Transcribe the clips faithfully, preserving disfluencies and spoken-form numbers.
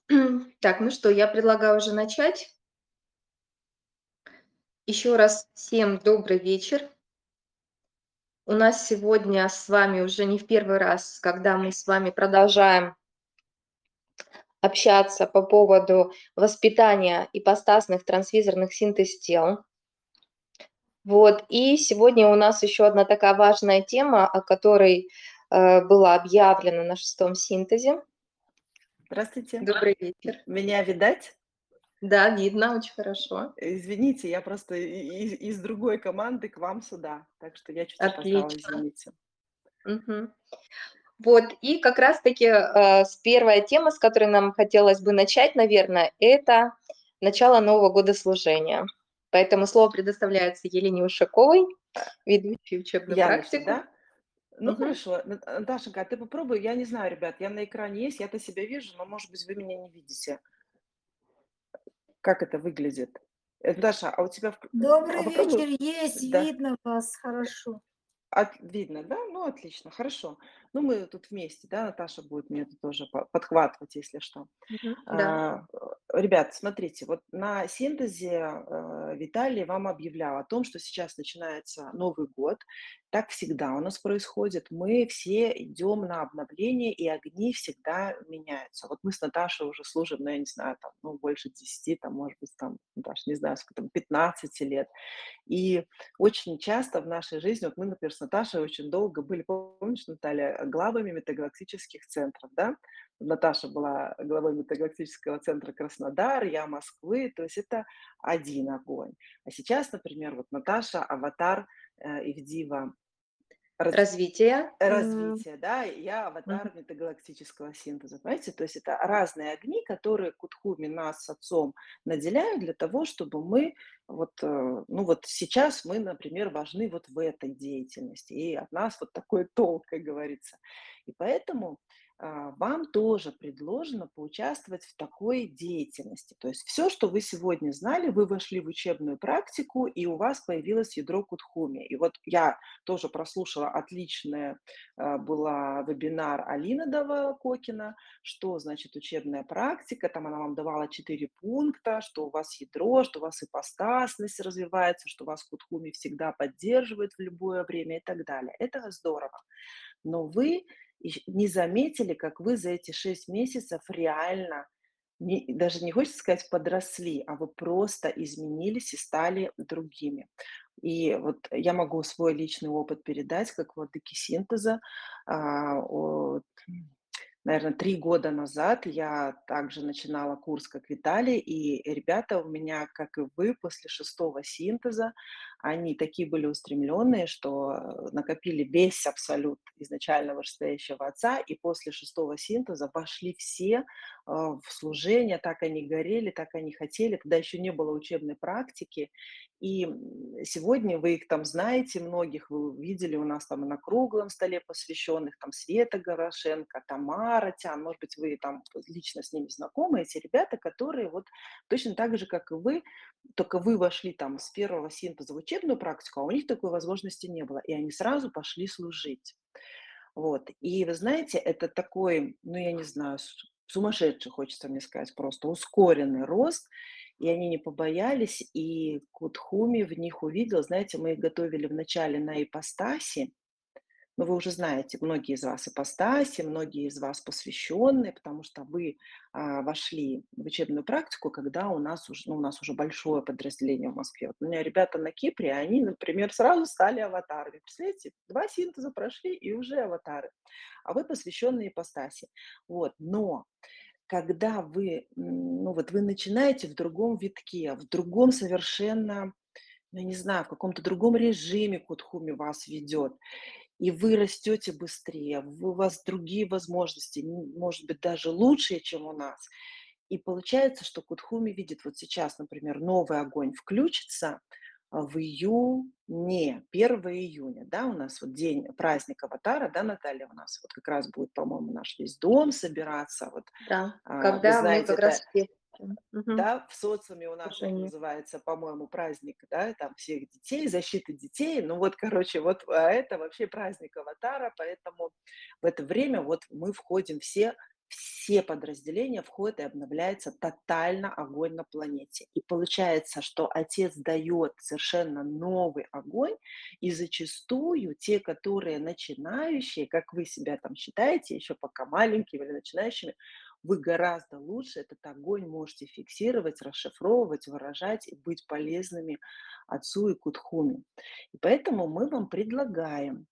Так, ну что, я предлагаю уже начать. Еще раз всем добрый вечер. У нас сегодня с вами уже не в первый раз, когда мы с вами продолжаем общаться по поводу воспитания ипостасных трансвизорных синтез тел. Вот, и сегодня у нас еще одна такая важная тема, о которой э, было объявлено на шестом синтезе. Здравствуйте. Добрый М вечер. меня видать? Да, видно, очень хорошо. Извините, я просто и и из другой команды к вам сюда, так что я чуть опоздала, Отлично. извините. Мгм. Вот, и как раз-таки, э, с первая тема, с которой нам хотелось бы начать, наверное, это начало нового года служения. Поэтому слово предоставляется Елене Ушаковой, А, ведущей учебную я на практику. да? Ну Мгм. хорошо, Нат Наташенька, а ты попробуй. Я не знаю, ребят, я на экране есть, я-то себя вижу, но, может быть, вы меня не видите. Как это выглядит? Э, Даша, а у тебя вк а Добрый попробуй вечер, есть, да. видно вас хорошо. От видно, да? Ну, отлично, хорошо. Ну, мы тут вместе, да, Наташа будет мне тут тоже по подхватывать, если что. Мгм. Да. А, э, ребят, смотрите, вот на синтезе, э, Виталий вам объявлял о том, что сейчас начинается Новый год. Так всегда у нас происходит. Мы все идем на обновление, и огни всегда меняются. Вот мы с Наташей уже служим, ну, я не знаю, там, ну, больше десяти, там, может быть, там, Наташа, не знаю, сколько там, пятнадцати лет. И очень часто в нашей жизни, вот мы, например, с Наташей очень долго были, помнишь, Наталья, главами метагалактических центров, да? Наташа была главой метагалактического центра Краснодар, я Москвы, то есть это один огонь. А сейчас, например, вот Наташа, аватар э, Ивдива раз- Развитие. М, развития, да, и я мгм. аватар метагалактического синтеза, понимаете? То есть это разные огни, которые Кутхуми нас с отцом наделяют для того, чтобы мы вот, э, ну вот сейчас мы, например, важны вот в этой деятельности, и от нас вот такой толк, как говорится. И поэтому а, вам тоже предложено поучаствовать в такой деятельности. То есть все, что вы сегодня знали, вы вошли в учебную практику, и у вас появилось ядро Кутхуми. И вот я тоже прослушала отличное, а, была вебинар Алины Дава-Кокина, что значит учебная практика. Там она вам давала четыре пункта, что у вас ядро, что у вас ипостасность развивается, что вас Кутхуми всегда поддерживает в любое время и так далее. Это здорово. Но вы ищ не заметили, как вы за эти шесть месяцев реально не даже не хочется сказать подросли, а вы просто изменились и стали другими. И вот я могу свой личный опыт передать как владыки синтеза. А, от, наверно, три года назад я также начинала курс, как Виталий, и ребята у меня, как и вы, после шестого синтеза, они такие были устремленные, что, э, накопили весь абсолют изначально вышестоящего отца, и после шестого синтеза вошли все, а, в служение. Так они горели, так они хотели. Тогда еще не было учебной практики. И, м, сегодня вы их там знаете, многих вы видели у нас там и на круглом столе посвященных, там Света Горошенко, Тамара Тян, может быть, вы там лично с ними знакомы, эти ребята, которые вот точно так же, как и вы, только вы вошли там с первого синтеза в учебную практику, а у них такой возможности не было, и они сразу пошли служить. Вот. И вы знаете, это такой, ну, я не знаю, с сумасшедший, хочется мне сказать, просто ускоренный рост, и они не побоялись, и Кудхуми в них увидел. Знаете, мы их готовили вначале на ипостаси, но вы уже знаете, многие из вас ипостаси, многие из вас посвященные, потому что вы а, вошли в учебную практику, когда у нас уже, ну, у нас уже большое подразделение в Москве. Вот у меня ребята на Кипре, они, например, сразу стали аватарами. Представляете, два синтеза прошли и уже аватары. А вы посвященные ипостаси. Вот. Но когда вы, м, ну вот вы начинаете в другом витке, в другом совершенно, ну, я не знаю, в каком-то другом режиме Кудхуми вас ведет, и вы растете быстрее, вы у вас другие возможности, м, может быть, даже лучшие, чем у нас. И получается, что Кудхуми видит вот сейчас, например, новый огонь включится а, в июне, первого июня, да, у нас вот день праздник Аватара, да, Наталья, у нас вот как раз будет, по-моему, наш весь дом собираться, вот, Да, а, вы когда мы знаете, как раз это все. Мгм. да, в социуме у нас это Слушание. называется, по-моему, праздник, да, там всех детей, защиты детей. Ну вот, короче, вот а это вообще праздник Аватара, поэтому в это время вот мы входим все все подразделения входят и обновляется тотально огонь на планете. И получается, что Отец дает совершенно новый огонь, и зачастую те, которые начинающие, как вы себя там считаете, еще пока маленькими или начинающими, вы гораздо лучше этот огонь можете фиксировать, расшифровывать, выражать и быть полезными Отцу и Кудхуме. И поэтому мы вам предлагаем,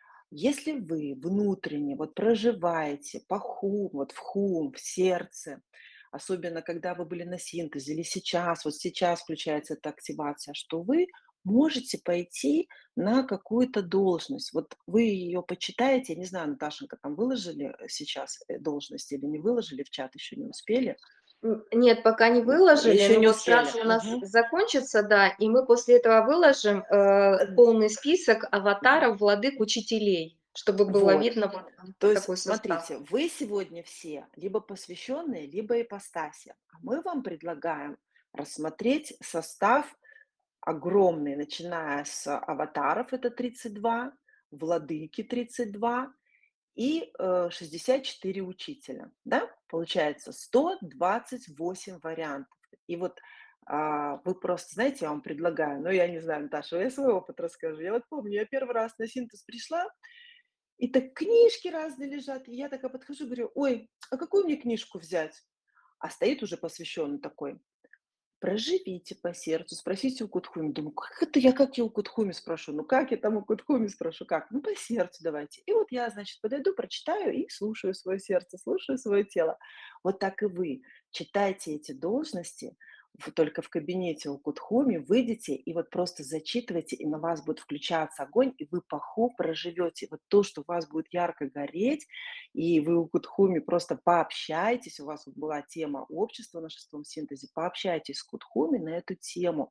если вы внутренне вот проживаете по хум, вот в хум, в сердце, особенно когда вы были на синтезе или сейчас, вот сейчас включается эта активация, что вы можете пойти на какую-то должность. Вот вы ее почитаете, я не знаю, Наташенька, там выложили э, сейчас э, должность или не выложили в чат, еще не успели? М, нет, пока не выложили, Еще но не вот успели. сразу у нас Мгм. закончится, да, и мы после этого выложим, Э, э, полный список аватаров владык учителей, чтобы было Вот. видно вот То есть, такой состав. смотрите, вы сегодня все либо посвященные, либо ипостаси. А мы вам предлагаем рассмотреть состав огромный, начиная с аватаров, это тридцать два, владыки тридцать два и э, шестьдесят четыре учителя. Да? Получается сто двадцать восемь вариантов. И вот а, вы просто, знаете, я вам предлагаю, ну, я не знаю, Наташа, я свой опыт расскажу. Я вот помню, я первый раз на синтез пришла, и так книжки разные лежат. И я такая подхожу, говорю: "Ой, а какую мне книжку взять?" А стоит уже посвященный такой: "Проживите по сердцу, спросите у Кудхуми". Думаю: "Как это я, как я у Кудхуми спрошу? Ну как я там у Кудхуми спрошу, как? Ну, по сердцу давайте". И вот я, значит, подойду, прочитаю и слушаю свое сердце, слушаю свое тело. Вот так и вы читайте эти должности, в только в кабинете у Кудхуми, выйдете и вот просто зачитывайте, и на вас будет включаться огонь, и вы по ху проживете. Вот то, что у вас будет ярко гореть, и вы у Кудхуми просто пообщаетесь, у вас вот была тема общества на шестом синтезе, пообщайтесь с Кудхуми на эту тему.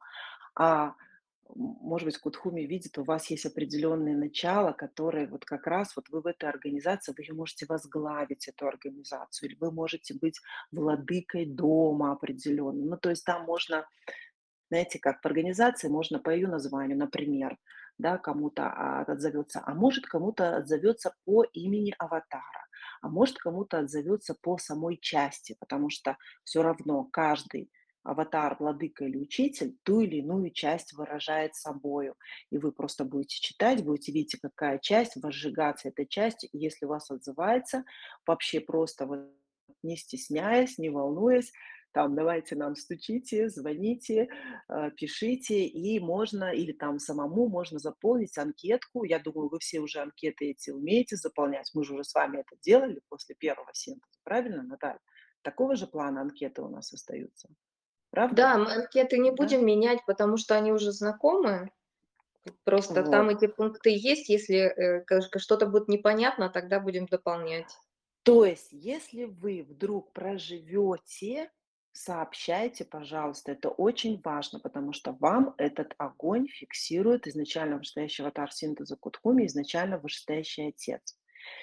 А может быть, Кудхуми видит, у вас есть определенные начала, которые вот как раз вот вы в этой организации, вы ее можете возглавить, эту организацию, или вы можете быть владыкой дома определенным. Ну, то есть там можно, знаете, как в организации можно по ее названию, например, да, кому-то а, отзовется, а может кому-то отзовется по имени аватара, а может кому-то отзовется по самой части, потому что все равно каждый аватар, владыка или учитель ту или иную часть выражает собою. И вы просто будете читать, будете видеть, какая часть, возжигаться этой частью. И если у вас отзывается, вообще просто вот не стесняясь, не волнуясь, там, давайте нам стучите, звоните, э, пишите, и можно, или там самому можно заполнить анкетку. Я думаю, вы все уже анкеты эти умеете заполнять. Мы же уже с вами это делали после первого синтеза, правильно, Наталья? Такого же плана анкеты у нас остаются, правда? Да, мы анкеты не Да? будем менять, потому что они уже знакомы. Просто там Вот. эти пункты есть. Если, э, каж что-то будет непонятно, тогда будем дополнять. То есть, если вы вдруг проживете, сообщайте, пожалуйста. Это очень важно, потому что вам этот огонь фиксирует изначально вышестоящий аватар синтеза Кудхуми, изначально вышестоящий отец.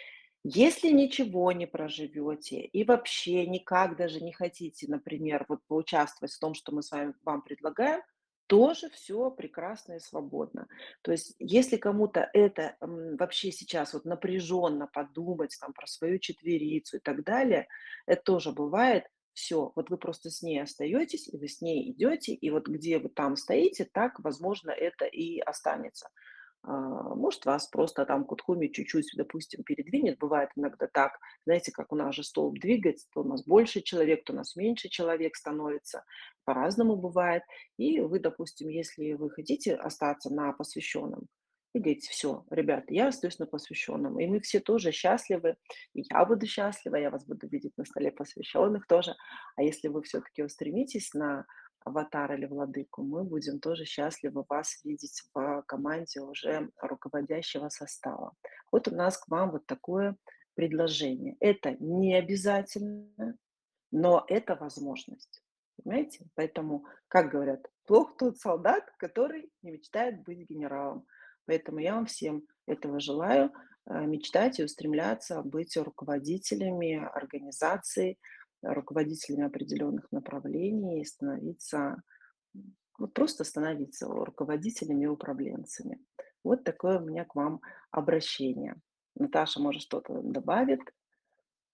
Если ничего не проживете и вообще никак даже не хотите, например, вот поучаствовать в том, что мы с вами вам предлагаем, тоже все прекрасно и свободно. То есть, если кому-то это м, вообще сейчас вот напряженно подумать там про свою четверицу и так далее, это тоже бывает. Все, вот вы просто с ней остаетесь, и вы с ней идете, и вот где вы там стоите, так, возможно, это и останется. А, может, вас просто там Кудхуми чуть-чуть, допустим, передвинет. Бывает иногда так, знаете, как у нас же столб двигается, то у нас больше человек, то у нас меньше человек становится. По-разному бывает. И вы, допустим, если вы хотите остаться на посвященном, и говорите: все, ребята, я остаюсь на посвященном. И мы все тоже счастливы, и я буду счастлива, я вас буду видеть на столе посвященных тоже. А если вы все-таки устремитесь на аватар или владыку, мы будем тоже счастливы вас видеть в команде уже руководящего состава. Вот у нас к вам вот такое предложение. Это не обязательно, но это возможность. Понимаете? Поэтому, как говорят, плох тот солдат, который не мечтает быть генералом. Поэтому я вам всем этого желаю, э, мечтать и устремляться быть руководителями организаций, руководителями определенных направлений, и становиться, м, вот просто становиться руководителями и управленцами. Вот такое у меня к вам обращение. Наташа, может, что-то добавит?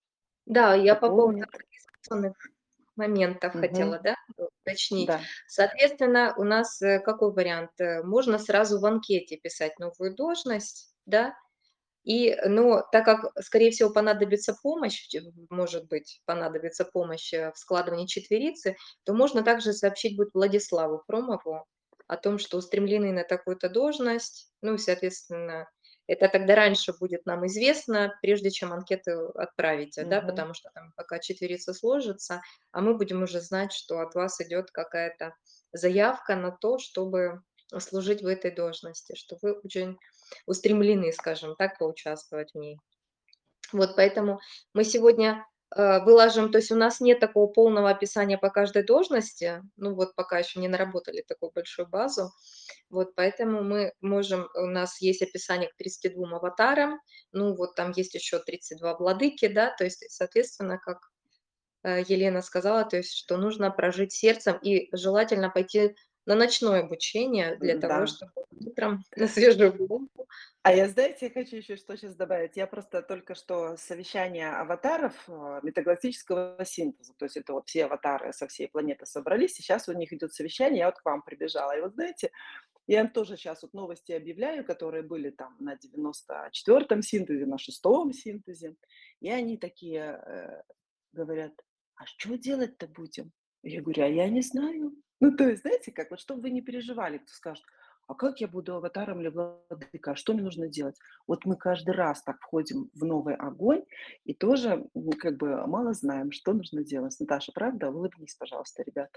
Да, я по поводу дополнит. организационных моментов хотела, Мгм. да, уточнить. Да. Соответственно, у нас, э, какой вариант? Э, можно сразу в анкете писать новую должность, да, и, но так как, скорее всего, понадобится помощь, ч может быть, понадобится помощь, э, в складывании четверицы, то можно также сообщить будет Владиславу Промову о том, что устремлены на такую-то должность. Ну и, соответственно, это тогда раньше будет нам известно, прежде чем анкету отправите, да, Мгм. потому что там пока четверица сложится, а мы будем уже знать, что от вас идет какая-то заявка на то, чтобы служить в этой должности, что вы очень устремлены, скажем так, поучаствовать в ней. Вот поэтому мы сегодня, э, выложим, то есть у нас нет такого полного описания по каждой должности, ну вот пока еще не наработали такую большую базу, вот поэтому мы можем, у нас есть описание к тридцати двум аватарам, ну вот там есть еще тридцать два владыки, да, то есть, соответственно, как э, Елена сказала, то есть, что нужно прожить сердцем и желательно пойти на ночное обучение для того, Да. чтобы утром на свежую голову. А я, знаете, я хочу еще что сейчас добавить. Я просто только что совещание аватаров э, метагалактического синтеза, то есть это вот все аватары со всей планеты собрались, и сейчас у них идет совещание, я вот к вам прибежала. И вот знаете, я им тоже сейчас вот новости объявляю, которые были там на девяносто четвёртом синтезе, на шестом синтезе, и они такие э, говорят: а что делать-то будем? Я говорю: а я не знаю. Ну, то есть, знаете, как вот, чтобы вы не переживали, кто скажет: а как я буду аватаром или владыка, а что мне нужно делать? Вот мы каждый раз так входим в новый огонь и тоже, м, как бы мало знаем, что нужно делать. Наташа, правда? Улыбнись, пожалуйста, ребятам.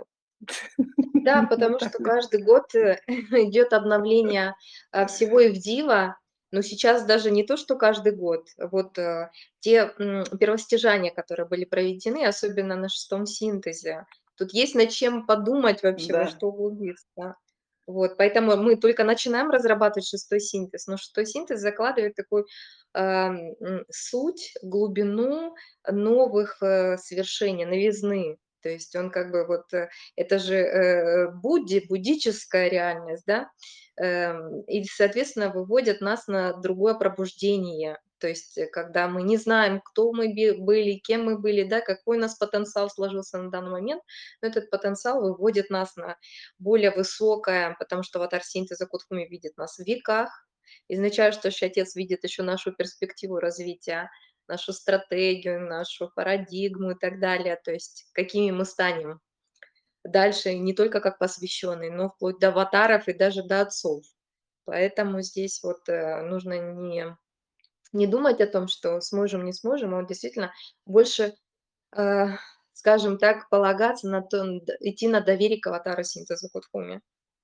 Да, потому что Наталья. каждый год, э, идет обновление, а, всего и вдива. Но сейчас даже не то, что каждый год. Вот, э, те, м, первостяжания, которые были проведены, особенно на шестом синтезе, тут есть над чем подумать вообще, во Да. что углубиться. Вот, поэтому мы только начинаем разрабатывать шестой синтез, но шестой синтез закладывает такую, ам, м, суть, глубину новых, э, свершений, новизны. То есть он как бы вот, э, это же, э, будди, буддическая реальность, да, эм, и, соответственно, выводят нас на другое пробуждение. То есть, э, когда мы не знаем, кто мы бе были, кем мы были, да, какой у нас потенциал сложился на данный момент, но этот потенциал выводит нас на более высокое, потому что аватар синтеза Кудхуми видит нас в веках. Изначально, что еще Отец видит еще нашу перспективу развития, нашу стратегию, нашу парадигму и так далее, то есть какими мы станем дальше не только как посвященные, но вплоть до аватаров и даже до отцов. Поэтому здесь вот, э, нужно не не думать о том, что сможем, не сможем, а вот действительно больше, э, скажем так, полагаться на то, н д идти на доверие к аватару синтеза Кудхуми.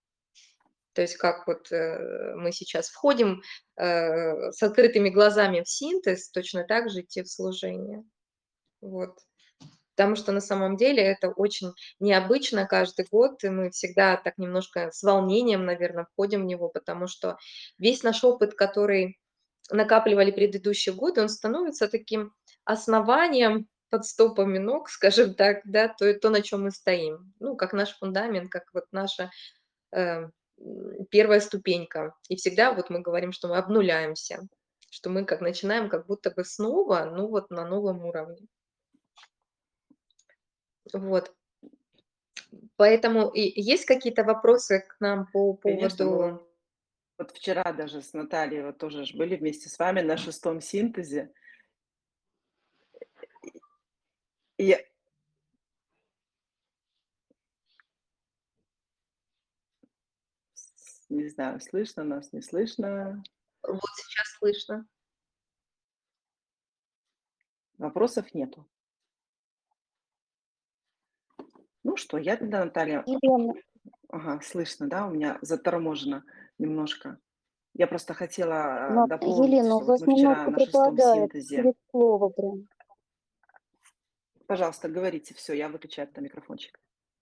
То есть как вот, э, мы сейчас входим, э, с открытыми глазами в синтез, точно так же идти в служение. Вот. Потому что на самом деле это очень необычно каждый год, и мы всегда так немножко с волнением, наверное, входим в него, потому что весь наш опыт, который накапливали предыдущие годы, он становится таким основанием под стопами ног, скажем так, да, то, то на чем мы стоим. Ну, как наш фундамент, как вот наша э, м, первая ступенька. И всегда вот мы говорим, что мы обнуляемся, что мы как начинаем как будто бы снова, ну вот на новом уровне. Вот. Поэтому и есть какие-то вопросы к нам по Конечно, мы поводу. вот вот вчера даже с Натальей вот тоже ж были вместе с вами на шестом синтезе. И я с не знаю, слышно нас, не слышно. Вот сейчас слышно. Вопросов нету. Ну что, я тогда, Наталья. Елена, Ага, слышно, да, у меня заторможено немножко. Я просто хотела, э, но дополнить, Елена, у что вот вас мы вчера немножко на шестом пропадает синтезе. через слово прям. Пожалуйста, говорите, все, я выключаю тогда микрофончик.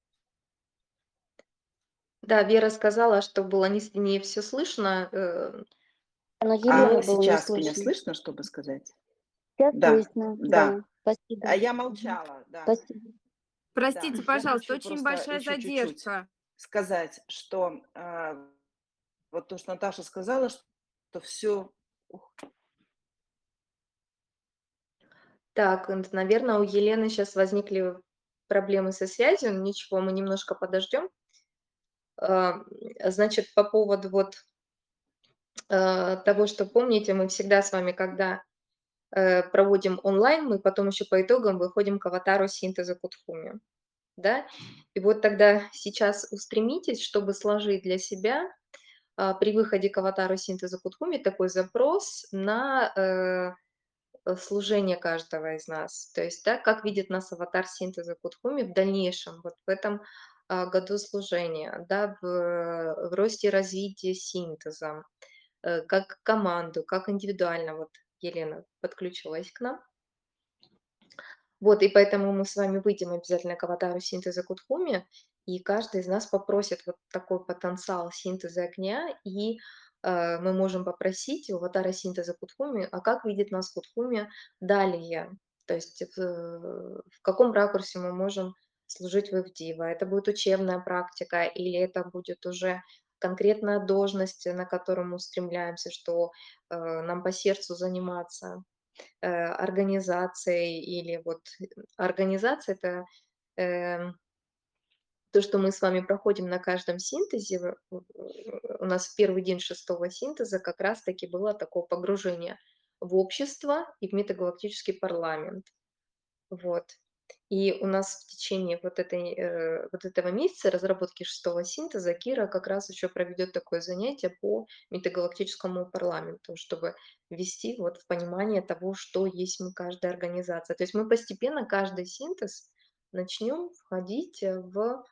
Да, Вера сказала, что было не, с- не все слышно. э, Но А Елену было не сейчас меня слышно. слышно, чтобы сказать? Сейчас Да, слышно, да. да. А Спасибо. я Мгм. молчала, да, Спасибо. да. Простите, Я пожалуйста, хочу очень просто большая еще чуть-чуть задержка. сказать, что, а, вот то, что Наташа сказала, что все. Так, наверное, у Елены сейчас возникли проблемы со связью. Ну, ничего, мы немножко подождем. А, значит, по поводу вот, э, того, что помните, мы всегда с вами, когда, э, проводим онлайн, мы потом еще по итогам выходим к аватару синтеза Кудхуми, да. И вот тогда сейчас устремитесь, чтобы сложить для себя, а, при выходе к аватару синтеза Кудхуми такой запрос на, э, э, служение каждого из нас. То есть, да, как видит нас аватар синтеза Кудхуми в дальнейшем, вот в этом, а, году служения, да, в, э, в росте и развитии синтеза, э, как команду, как индивидуально. Вот Елена подключилась к нам. Вот, и поэтому мы с вами выйдем обязательно к аватару синтеза Кудхуми, и каждый из нас попросит вот такой потенциал синтеза огня, и э, мы можем попросить у аватара синтеза Кудхуми, а как видит нас Кудхуми далее, то есть в, в каком ракурсе мы можем служить в Ивдива. Это будет учебная практика или это будет уже конкретная должность, на которую мы устремляемся, что э, нам по сердцу заниматься э, организацией или вот э, организация это эм, то, что мы с вами проходим на каждом синтезе. В- в- У нас в первый день шестого синтеза как раз-таки было такое погружение в общество и в метагалактический парламент. Вот. И у нас в течение вот, этой, э, вот этого месяца разработки шестого синтеза Кира как раз еще проведет такое занятие по метагалактическому парламенту, чтобы ввести вот в понимание того, что есть мы каждая организация. То есть мы постепенно каждый синтез начнем входить э, в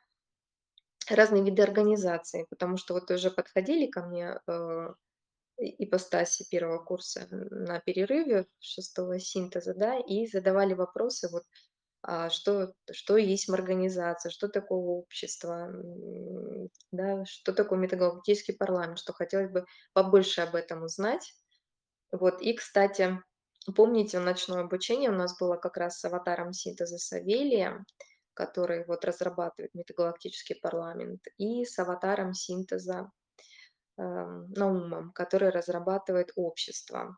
разные виды организации, потому что вот уже подходили ко мне э, и- ипостаси первого курса на перерыве шестого синтеза, да, и задавали вопросы вот а, что, что есть организация, что такое общество, м, да, что такое метагалактический парламент, что хотелось бы побольше об этом узнать. Вот, и, кстати, помните, ночное обучение у нас было как раз с аватаром синтеза Савелия, который вот разрабатывает метагалактический парламент, и с аватаром синтеза эм, Наумом, который разрабатывает общество.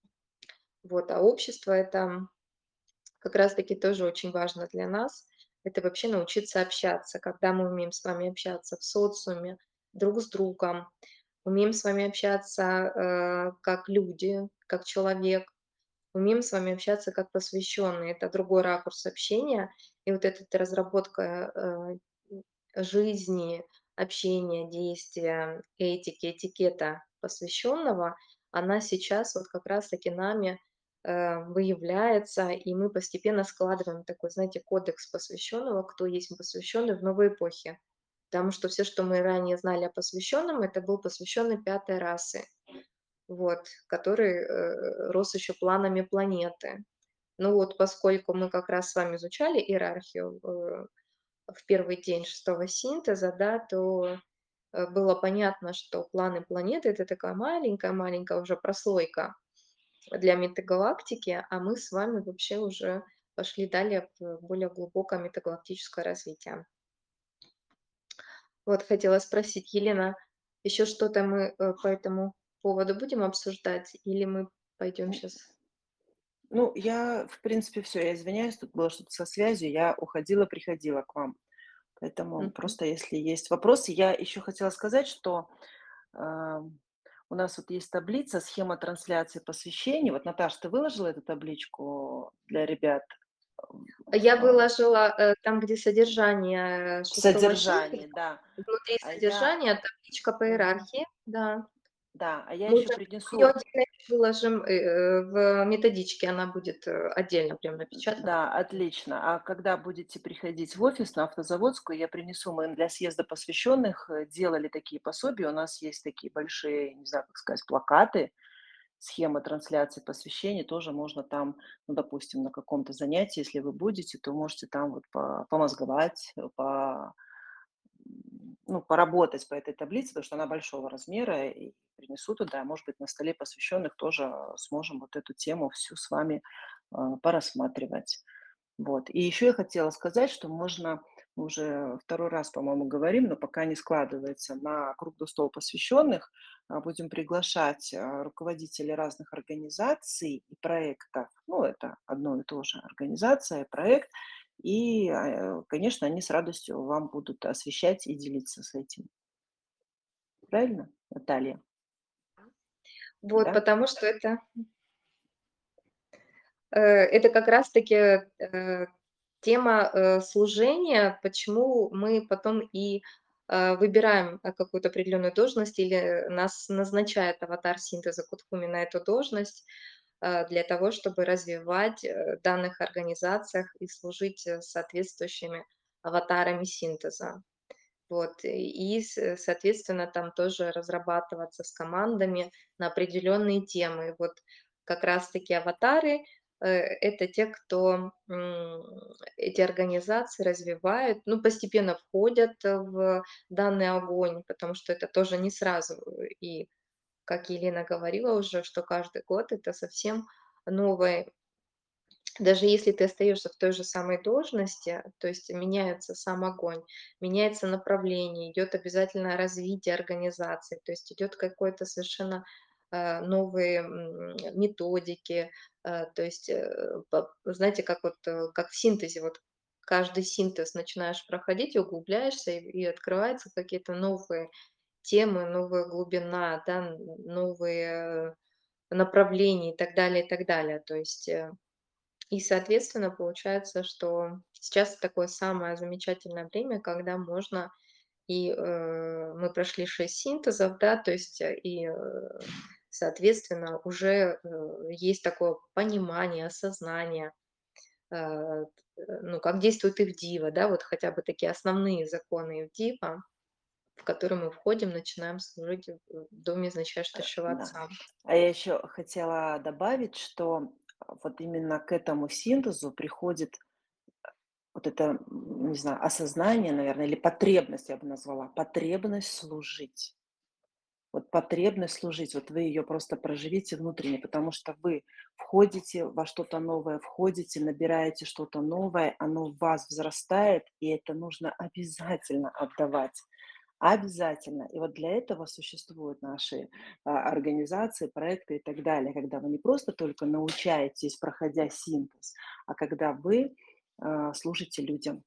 Вот, а общество это как раз таки тоже очень важно для нас. Это вообще научиться общаться, когда мы умеем с вами общаться в социуме, друг с другом, умеем с вами общаться э, как люди, как человек, умеем с вами общаться как посвященные. Это другой ракурс общения. И вот эта разработка э, жизни, общения, действия, этики, этикета посвященного, она сейчас вот как раз-таки нами э, выявляется, и мы постепенно складываем такой, знаете, кодекс посвященного, кто есть посвященный в новой эпохе. Потому что все, что мы ранее знали о посвященном, это был посвященный пятой расы, вот, который э, рос еще планами планеты. Ну вот, поскольку мы как раз с вами изучали иерархию э, в первый день шестого синтеза, да, то э, было понятно, что планы планеты это такая маленькая-маленькая уже прослойка для метагалактики, а мы с вами вообще уже пошли далее в более глубокое метагалактическое развитие. Вот хотела спросить, Елена, еще что-то мы э, по этому поводу будем обсуждать или мы пойдем сейчас? Ну, я, в принципе, все. Я извиняюсь, тут было что-то со связью. Я уходила, приходила к вам. Поэтому просто если есть вопросы. Я еще хотела сказать, что, ам, у нас вот есть таблица, схема трансляции посвящений. Вот, Наташ, ты выложила эту табличку для ребят Я в выложила э, там, где содержание э, в шестого синтеза, содержании, да. внутри А я содержания табличка по мгм. иерархии, да. Да, а я Мы еще уже её принесу. отдельно выложим, э, в методичке, она будет э, отдельно прям напечатана. Да, отлично. А когда будете приходить в офис на Автозаводскую, я принесу, мы для съезда посвященных э, делали такие пособия. У нас есть такие большие, не знаю, как сказать, плакаты, схема трансляции посвящений. Тоже можно там, ну, допустим, на каком-то занятии, если вы будете, то можете там вот по- помозговать, э, по, м, ну, поработать по этой таблице, потому что она большого размера, и принесу туда, может быть, на столе посвященных тоже э, сможем вот эту тему всю с вами э, порассматривать. Вот. И еще я хотела сказать, что можно Мы уже второй раз, по-моему, говорим, но пока не складывается. На круглый стол посвященных а, будем приглашать а, руководителей разных организаций и проектов. Ну, это одно и то же, организация, проект. И, а, конечно, они с радостью вам будут освещать и делиться с этим. Правильно, Наталья? Вот, Да? потому что это, э, это как раз-таки, э, тема, э, служения, почему мы потом и, э, выбираем, э, какую-то определенную должность или нас назначает аватар синтеза Кутхуми на эту должность, э, для того, чтобы развивать, э, в данных организациях и служить, э, соответствующими аватарами синтеза. Вот, и, и с соответственно, там тоже разрабатываться с командами на определенные темы. Вот как раз-таки аватары, э, это те, кто, м, эти организации развивает, ну, постепенно входят в данный огонь, потому что это тоже не сразу. И, как Елена говорила уже, что каждый год это совсем новое, даже если ты остаешься в той же самой должности, то есть меняется сам огонь, меняется направление, идет обязательно развитие организации, то есть идет какое-то совершенно э, новые м, методики, э, то есть, э, по- знаете, как вот э, как в синтезе, вот каждый синтез начинаешь проходить, углубляешься, и, и открываются какие-то новые темы, новая глубина, да, н- новые э, направления и так далее, и так далее. То есть э, и, соответственно, получается, что сейчас такое самое замечательное время, когда можно и, э, мы прошли шесть синтезов, да, то есть, э, и, э, соответственно, уже, э, есть такое понимание, осознание, э, э, ну, как действует Ивдива, да, вот хотя бы такие основные законы Ивдива, в которые мы входим, начинаем служить в в доме значащего Да. Отца. А я еще хотела добавить, что а, вот именно к этому синтезу приходит вот это, м, не знаю, осознание, наверное, или потребность, я бы назвала, потребность служить. Вот потребность служить, вот вы ее просто проживите внутренне, потому что вы входите во что-то новое, входите, набираете что-то новое, оно в вас взрастает, и это нужно обязательно отдавать. Обязательно. И вот для этого существуют наши а, организации, проекты и так далее, когда вы не просто только научаетесь, проходя синтез, а когда вы а, служите людям,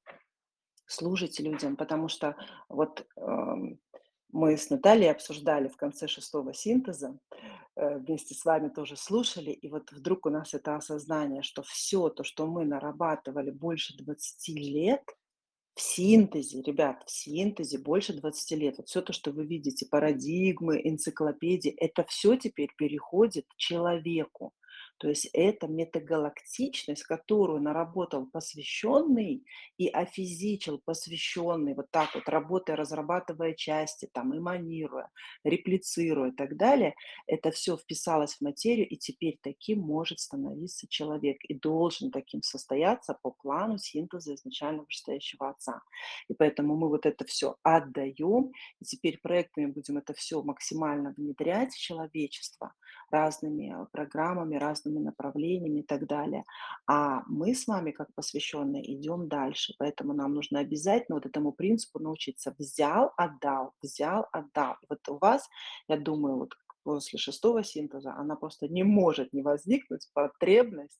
служите людям, потому что вот ам, мы с Натальей обсуждали в конце шестого синтеза, э, вместе с вами тоже слушали, и вот вдруг у нас это осознание, что все то, что мы нарабатывали больше двадцати лет, в синтезе, ребят, в синтезе больше двадцати лет. Вот все то, что вы видите, парадигмы, энциклопедии, это все теперь переходит к человеку. То есть это метагалактичность, которую наработал посвященный и офизичил посвященный, вот так вот, работая, разрабатывая части, там, эманируя, реплицируя и так далее, это все вписалось в материю, и теперь таким может становиться человек, и должен таким состояться по плану синтеза изначально вышестоящего отца. И поэтому мы вот это все отдаем, и теперь проектами будем это все максимально внедрять в человечество разными э, программами, разными направлениями и так далее. А мы с вами, как посвященные, идем дальше. Поэтому нам нужно обязательно вот этому принципу научиться. Взял, отдал, взял, отдал. И вот у вас, я думаю, вот после шестого синтеза она просто не может не возникнуть потребность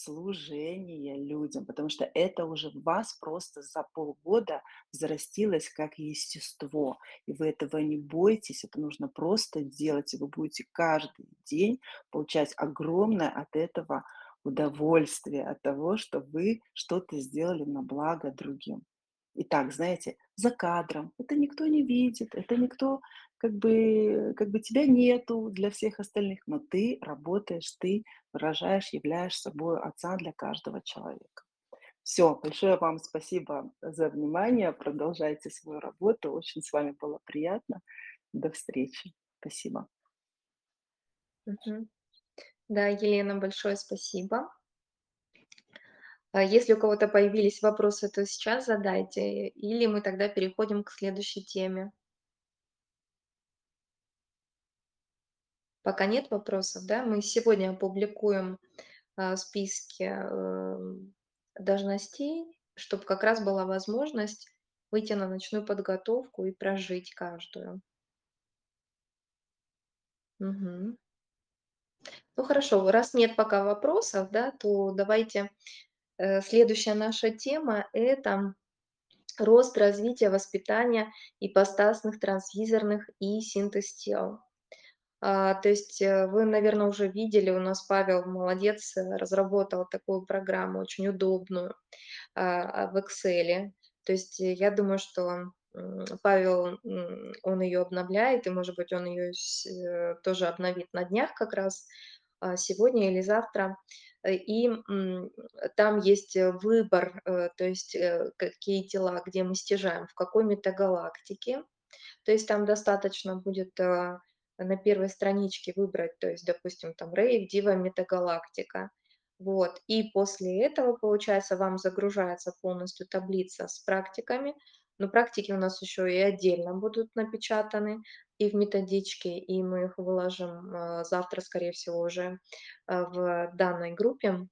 служения людям, потому что это уже в вас просто за полгода взрастилось как естество. И вы этого не бойтесь, это нужно просто делать, и вы будете каждый день получать огромное от этого удовольствие, от того, что вы что-то сделали на благо другим. И так, знаете, за кадром. Это никто не видит, это никто, как бы, как бы тебя нету для всех остальных, но ты работаешь, ты выражаешь, являешь собой отца для каждого человека. Все, большое вам спасибо за внимание. Продолжайте свою работу. Очень с вами было приятно. До встречи. Спасибо. Мгм. Да, Елена, большое спасибо. А если у кого-то появились вопросы, то сейчас задайте, или мы тогда переходим к следующей теме. Пока нет вопросов, да, мы сегодня опубликуем а, списки эм, должностей чтобы как раз была возможность выйти на ночную подготовку и прожить каждую. Мгм. Ну хорошо, раз нет пока вопросов, да, то давайте, э, следующая наша тема — это рост, развитие, воспитание ипостасных, трансвизорных и синтез тел. А, то есть, э, вы, наверное, уже видели, у нас Павел молодец, э, разработал такую программу очень удобную, а, а, в «Экселе». То есть, э, я думаю, что, м, Павел, м, он ее обновляет, и, может быть, он ее тоже обновит на днях как раз, а, сегодня или завтра. Э, и, м, там есть, э, выбор, э, то есть, э, какие тела, где мы стяжаем, в какой метагалактике. То есть там достаточно будет, а, на первой страничке выбрать, то есть, допустим, там Рейв, Дива, Метагалактика. Вот. И после этого, получается, вам загружается полностью таблица с практиками. Но практики у нас еще и отдельно будут напечатаны и в методичке, и мы их выложим, а, завтра, скорее всего, уже, а, в данной группе.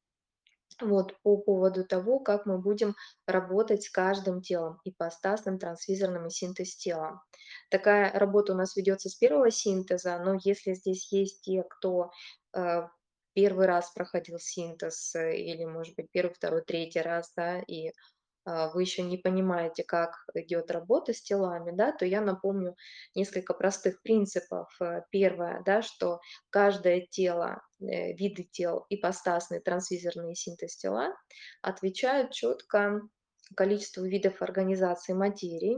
Вот, по поводу того, как мы будем работать с каждым телом, ипостасным, трансвизорным и синтез телом. Такая работа у нас ведется с первого синтеза, но если здесь есть те, кто э, первый раз проходил синтез, э, или, может быть, первый, второй, третий раз, да, и а, вы еще не понимаете, как идет работа с телами, да, то я напомню несколько простых принципов. Э, Первое, да, что каждое тело, э, виды тел, ипостасные, трансвизорные и синтез тела отвечают четко количеству видов организации материи.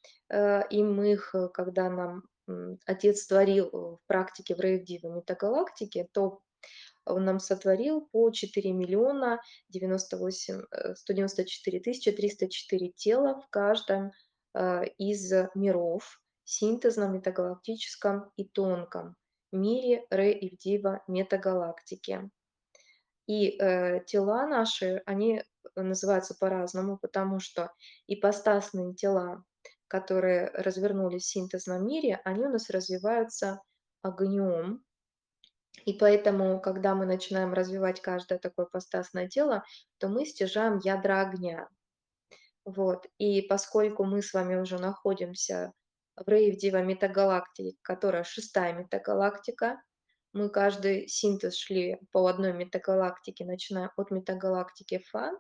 Э, И мы их, э, когда нам м, Отец творил э, в практике в Рейвдиве метагалактике, то он нам сотворил по четыре миллиона девяносто восемь, э, сто девяносто четыре тысячи триста четыре тела в каждом э, из миров, синтезном, метагалактическом и тонком мире Ре и Вдива метагалактики. И э, тела наши, они называются по-разному, потому что ипостасные тела, которые развернулись в синтезном мире, они у нас развиваются огнем, и поэтому, когда мы начинаем развивать каждое такое постасное тело, то мы стяжаем ядра огня. Вот. И поскольку мы с вами уже находимся в Рейвдива метагалактике, которая шестая метагалактика, мы каждый синтез шли по одной метагалактике, начиная от метагалактики Фа,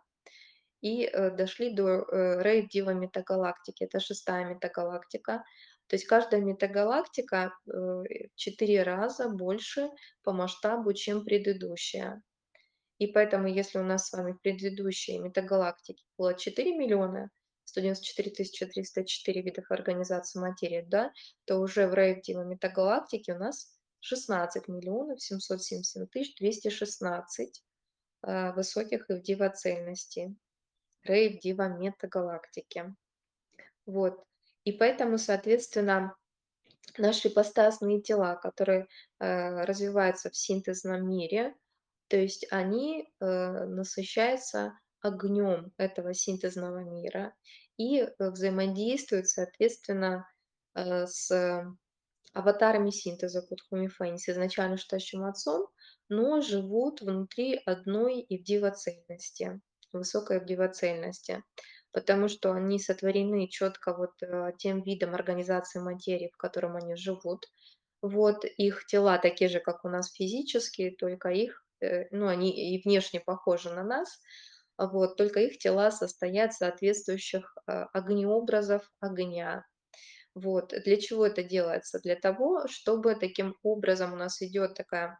и э, дошли до э, Рейд Дива метагалактики. Это шестая метагалактика. То есть каждая метагалактика э, в четыре раза больше по масштабу, чем предыдущая. И поэтому, если у нас с вами в предыдущей метагалактике было четыре миллиона сто девяносто четыре тысячи триста четыре видов организации материи, да, то уже в Рейд Дива метагалактике у нас шестнадцать миллионов семьсот семьдесят семь тысяч двести шестнадцать э, высоких и в Дива цельности. Рейв, Дива, метагалактики. Вот. И поэтому, соответственно, наши ипостасные тела, которые э, развиваются в синтезном мире, то есть они э, насыщаются огнем этого синтезного мира и э, взаимодействуют, соответственно, э, с аватарами синтеза Кутхуми Фэнь, с изначально штащим отцом, но живут внутри одной ивдивоцельности, высокой ивдивоцельности, потому что они сотворены четко вот э, тем видом организации материи, в котором они живут. Вот их тела такие же, как у нас физические, только их, э, ну, они и внешне похожи на нас, а вот, только их тела состоят из соответствующих э, огнеобразов огня. Вот. Для чего это делается? Для того, чтобы таким образом у нас идет такая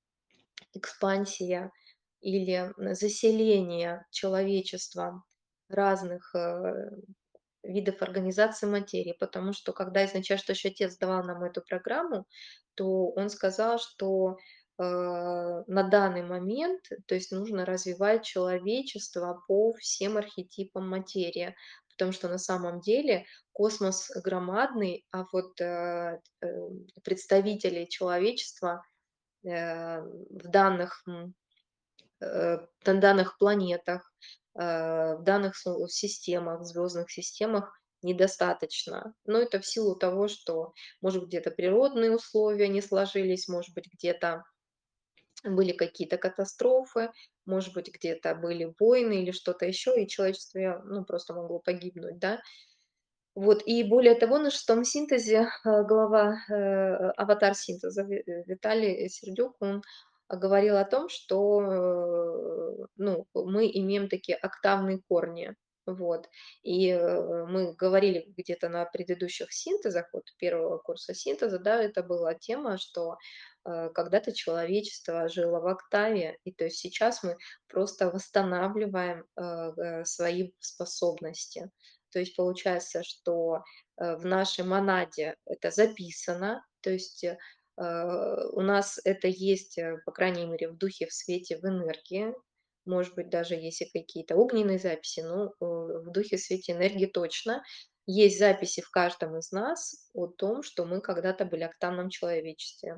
экспансия или заселение человечества разных э, видов организации материи, потому что когда изначально что еще отец давал нам эту программу, то он сказал, что э, на данный момент, то есть нужно развивать человечество по всем архетипам материи, потому что на самом деле космос громадный, а вот э, э, представители человечества э, в данных м, э, на данных планетах, э, в данных со системах, звездных системах недостаточно. Но это в силу того, что, может, где-то природные условия не сложились, может быть, где-то были какие-то катастрофы, может быть, где-то были войны или что-то еще, и человечество, ну, просто могло погибнуть, да. Вот, и более того, на шестом синтезе, э, глава, э, аватар синтеза Ви э, Виталий Сердюк, он а, говорил о том, что, э, ну, мы имеем такие октавные корни. Вот. И, э, мы говорили где-то на предыдущих синтезах, вот первого курса синтеза, да, это была тема, что, э, когда-то человечество жило в октаве, и то есть сейчас мы просто восстанавливаем, э, э, свои способности. То есть получается, что, э, в нашей монаде это записано, то есть, э, у нас это есть, э, по крайней мере, в духе, в свете, в энергии. Может быть, даже есть и какие-то огненные записи, но, э, в духе, в свете, энергии точно. Есть записи в каждом из нас о том, что мы когда-то были октавном человечестве.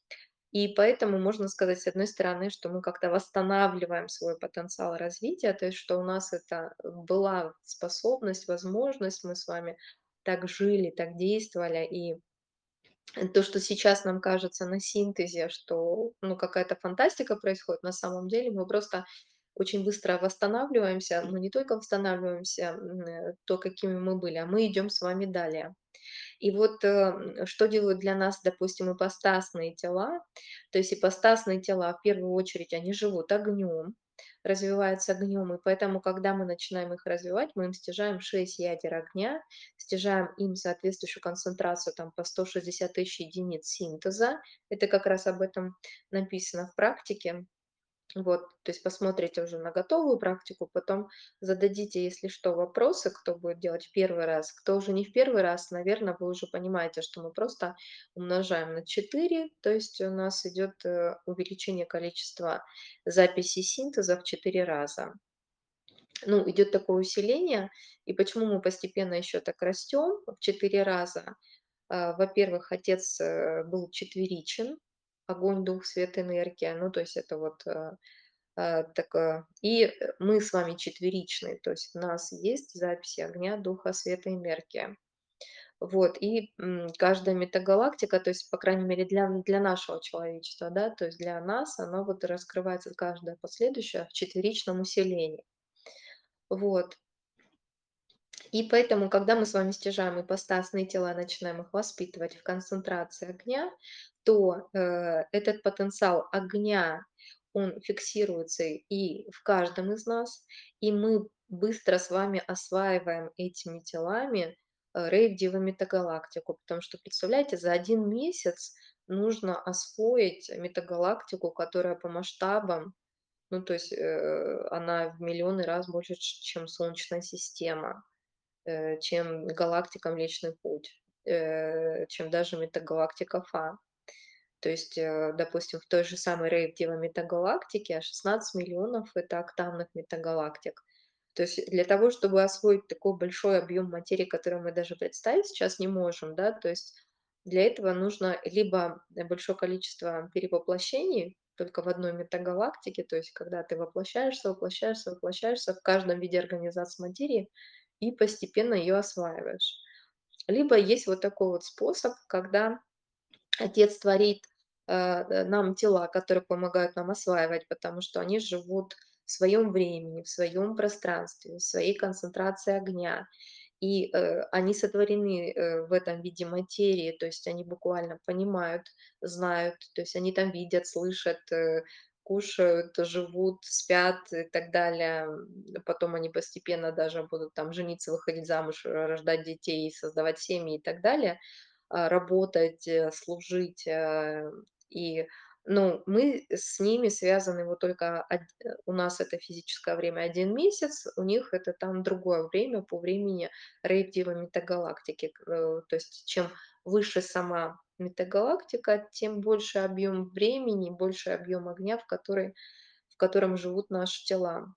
И поэтому можно сказать, с одной стороны, что мы как-то восстанавливаем свой потенциал развития, то есть что у нас это была способность, возможность, мы с вами так жили, так действовали, и то, что сейчас нам кажется на синтезе, что, ну, какая-то фантастика происходит, на самом деле мы просто очень быстро восстанавливаемся, но не только восстанавливаемся, м, э, то, какими мы были, а мы идем с вами далее. И вот, э, что делают для нас, допустим, ипостасные тела. То есть ипостасные тела, в первую очередь, они живут огнем, развиваются огнем, и поэтому, когда мы начинаем их развивать, мы им стяжаем шесть ядер огня, стяжаем им соответствующую концентрацию там, по сто шестьдесят тысяч единиц синтеза. Это как раз об этом написано в практике. Вот, то есть посмотрите уже на готовую практику, потом зададите, если что, вопросы, кто будет делать в первый раз. Кто уже не в первый раз, наверное, вы уже понимаете, что мы просто умножаем на четыре, то есть у нас идет э, увеличение количества записей синтеза в четыре раза. Ну, идет такое усиление, и почему мы постепенно еще так растем в четыре раза? А, Во-первых, отец э, был четверичен, огонь, дух, свет, энергия, ну, то есть это вот э, а, так, э, и, э, мы с вами четверичные, то есть у нас есть записи огня, духа, света, энергия. Вот, и, м, каждая метагалактика, то есть, по крайней мере, для для нашего человечества, да, то есть для нас оно вот раскрывается каждая последующая в четверичном усилении. Вот. И поэтому, когда мы с вами стяжаем ипостасные тела, начинаем их воспитывать в концентрации огня, то, э, этот потенциал огня, он фиксируется и в каждом из нас, и мы быстро с вами осваиваем этими телами, э, рейв-дива метагалактику. Потому что, представляете, за один месяц нужно освоить метагалактику, которая по масштабам, ну, то есть, э, она в миллионы раз больше, ч чем Солнечная система, э, чем галактика Млечный Путь, э, чем даже метагалактика Фа. То есть, э, допустим, в той же самой Рейв-Дива метагалактике шестнадцать миллионов — это октавных метагалактик. То есть для того, чтобы освоить такой большой объем материи, который мы даже представить сейчас не можем, да, то есть для этого нужно либо э, большое количество перевоплощений только в одной метагалактике, то есть когда ты воплощаешься, воплощаешься, воплощаешься в каждом виде организации материи и постепенно ее осваиваешь. Либо есть вот такой вот способ, когда Отец творит, э, э, нам тела, которые помогают нам осваивать, потому что они живут в своем времени, в своем пространстве, в своей концентрации огня. И, э, они сотворены, э, в этом виде материи, то есть они буквально понимают, знают, то есть они там видят, слышат, э, кушают, живут, спят и так далее. М, потом они постепенно даже будут там жениться, выходить замуж, э, рождать детей, создавать семьи и так далее, а, работать, э, служить, э, и, ну, мы с ними связаны вот только од э, у нас это физическое время один месяц, у них это там другое время по времени рейв-дива метагалактики. К э, То есть чем выше сама метагалактика, тем больше объем времени, больше объем огня, в который в котором живут наши тела.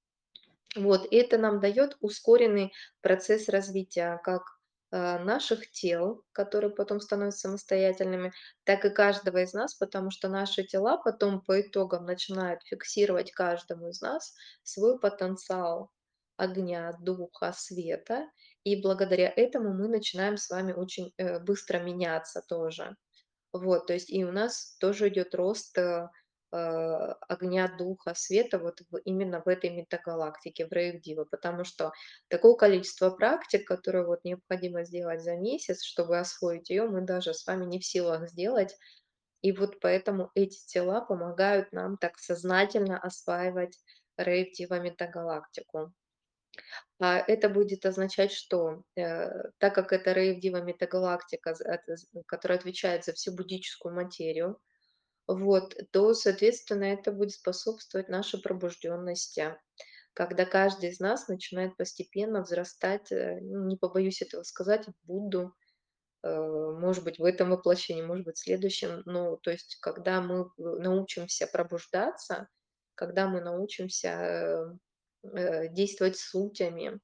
Вот, и это нам дает ускоренный процесс развития как, э, наших тел, которые потом становятся самостоятельными, так и каждого из нас, потому что наши тела потом по итогам начинают фиксировать каждому из нас свой потенциал огня, духа, света. И благодаря этому мы начинаем с вами очень, э, быстро меняться тоже. Вот, то есть и у нас тоже идет рост, э, э, огня, духа, света вот в, именно в этой метагалактике, в Рейв-Дива, потому что такое количество практик, которые вот необходимо сделать за месяц, чтобы освоить ее, мы даже с вами не в силах сделать. И вот поэтому эти тела помогают нам так сознательно осваивать Рейв-Дива метагалактику. А это будет означать, что, э, так как это Рейв-Дива метагалактика, з это з которая отвечает за всю буддическую материю, вот, то, соответственно, это будет способствовать нашей пробужденности, когда каждый из нас начинает постепенно взрастать, э, ну, не побоюсь этого сказать, в Будду, э, может быть, в этом воплощении, может быть, в следующем. Ну, то есть, когда мы э, научимся пробуждаться, когда мы научимся э, э, действовать сутями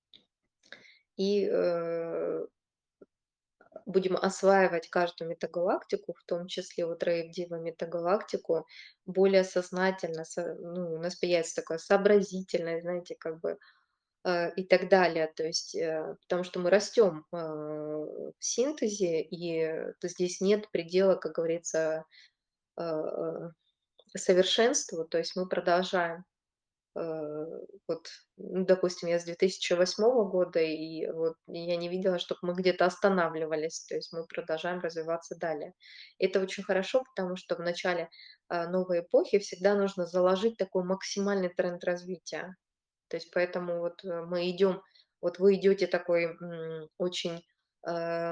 и э, будем осваивать каждую метагалактику, в том числе вот Рейв-Дива метагалактику, более сознательно, со- ну, у нас появится такая сообразительность, знаете, как бы, э, и так далее. То есть, э, потому что мы растем э, в синтезе, и э, то здесь нет предела, как говорится, э, э, совершенству, то есть мы продолжаем. Э, вот, ну, допустим, я с две тысячи восьмого года, и вот я не видела, чтобы мы где-то останавливались, то есть мы продолжаем развиваться далее. Это очень хорошо, потому что в начале а, новой эпохи всегда нужно заложить такой максимальный тренд развития. То есть поэтому вот э, мы идем, вот вы идете такой м, очень э,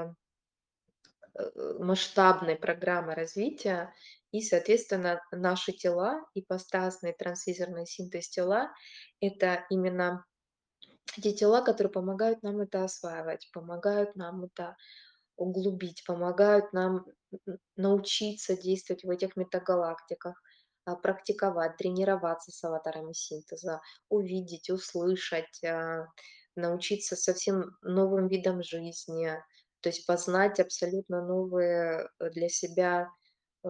э, масштабной программы развития, и, соответственно, наши тела, ипостасный трансфизерный синтез тела, это именно те тела, которые помогают нам это осваивать, помогают нам это углубить, помогают нам н- научиться действовать в этих метагалактиках, а, практиковать, тренироваться с аватарами синтеза, увидеть, услышать, а, научиться совсем новым видам жизни, то есть познать абсолютно новые э, для себя, э,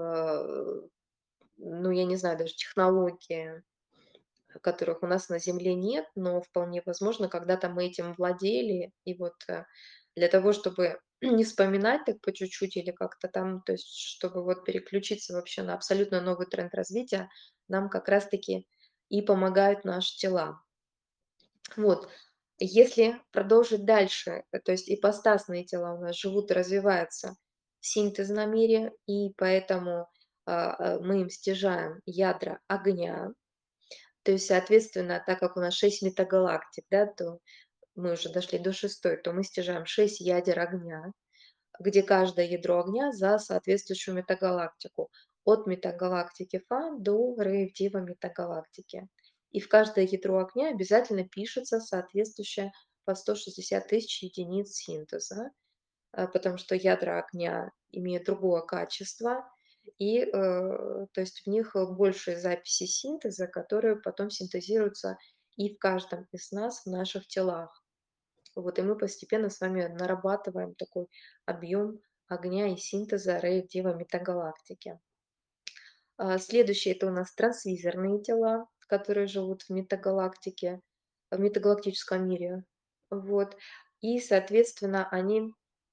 ну, я не знаю, даже технологии, которых у нас на Земле нет, но вполне возможно, когда-то мы этим владели. И вот э, для того, чтобы не вспоминать так по чуть-чуть или как-то там, то есть чтобы вот переключиться вообще на абсолютно новый тренд развития, нам как раз-таки и помогают наши тела. Вот. Если продолжить дальше, э, то есть ипостасные тела у нас живут и развиваются в синтезном мире, и поэтому а, а, мы им стяжаем ядра огня, то есть, соответственно, так как у нас шесть метагалактик, да, то мы уже дошли до шестой, то мы стяжаем шесть ядер огня, где каждое ядро огня за соответствующую метагалактику. От метагалактики Фа до Рейв-Дива метагалактики. И в каждое ядро огня обязательно пишется соответствующее по сто шестьдесят тысяч единиц синтеза, а, потому что ядра огня имеют другое качество, и, э, то есть в них э, больше записи синтеза, которые потом синтезируются и в каждом из нас, в наших телах. Вот, и мы постепенно с вами нарабатываем такой объем огня и синтеза Рейв-Дива метагалактики. А, Следующее это у нас трансвизорные тела, которые живут в метагалактике, в метагалактическом мире. Вот. И, соответственно, они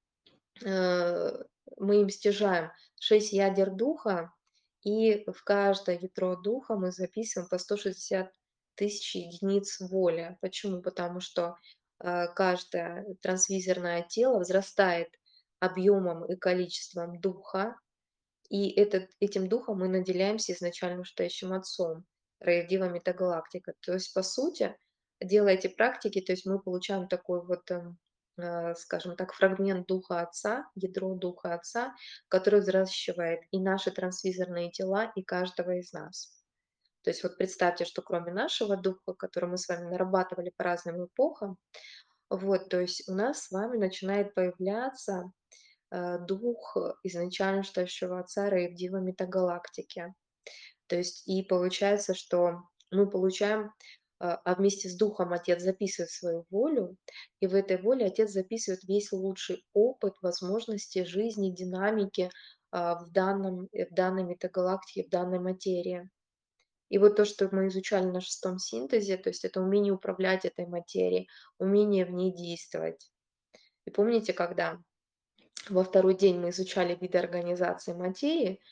э, мы им стяжаем шесть ядер духа, и в каждое ядро духа мы записываем по сто шестьдесят тысяч единиц воли. Почему? Потому что э, каждое трансвизорное тело взрастает объемом и количеством духа, и этот, этим духом мы наделяемся изначально вышестоящим отцом, Раевдива Метагалактика. То есть, по сути, делая эти практики, то есть мы получаем такой вот, эм, э, скажем так, фрагмент духа отца, ядро духа отца, который взращивает и наши трансвизорные тела, и каждого из нас. То есть вот представьте, что кроме нашего духа, который мы с вами нарабатывали по разным эпохам, вот, то есть у нас с вами начинает появляться э, дух э, изначально штающего отца Раевдива Метагалактики. То есть и получается, что мы получаем, а а вместе с духом отец записывает свою волю, и в этой воле отец записывает весь лучший опыт, возможности жизни, динамики а, в, данном, э, в данной метагалактике, в данной материи. И вот то, что мы изучали на шестом синтезе, то есть это умение управлять этой материей, умение в ней действовать. И помните, когда во второй день мы изучали виды организации материи,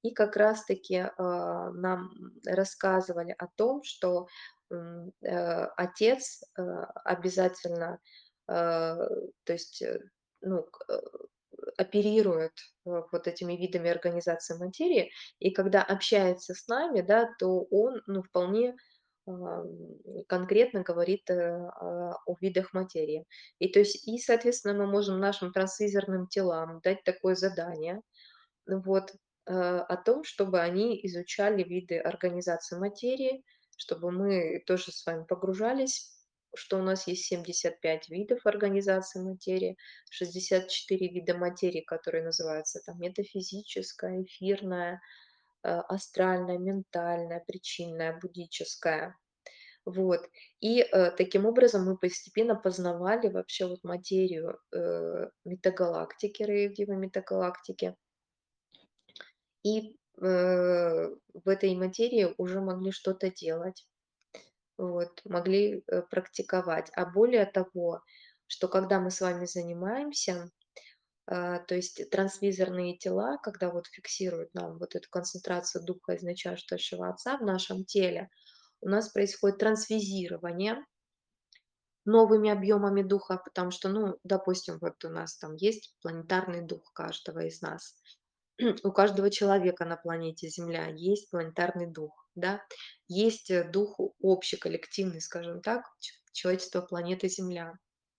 и как раз-таки а, нам рассказывали о том, что м, э, отец э, обязательно, э, то есть, э, ну, к- э, оперирует э, вот этими видами организации материи, и когда общается с нами, да, то он, ну, вполне ам, конкретно говорит э, а, о видах материи. И то есть, и, соответственно, мы можем нашим трансвизорным телам дать такое задание, ну вот, э, о том, чтобы они изучали виды организации материи, чтобы мы тоже с вами погружались, что у нас есть семьдесят пять видов организации материи, шестьдесят четыре вида материи, которые называются там метафизическая, эфирная, э, астральная, ментальная, причинная, буддическая. Вот. И э, таким образом мы постепенно познавали вообще вот материю э, метагалактики, рейвдивой метагалактики, и, э, в этой материи уже могли что-то делать, вот, могли, э, практиковать. А более того, что когда мы с вами занимаемся, а, то есть трансвизорные тела, когда вот фиксируют нам вот эту концентрацию духа изначальствующего Отца в нашем теле, у нас происходит трансвизирование новыми объемами духа, потому что, ну, допустим, вот у нас там есть планетарный дух каждого из нас. У каждого человека на планете Земля есть планетарный дух, да, есть э, дух общий, коллективный, скажем так, ч- человечество планеты Земля.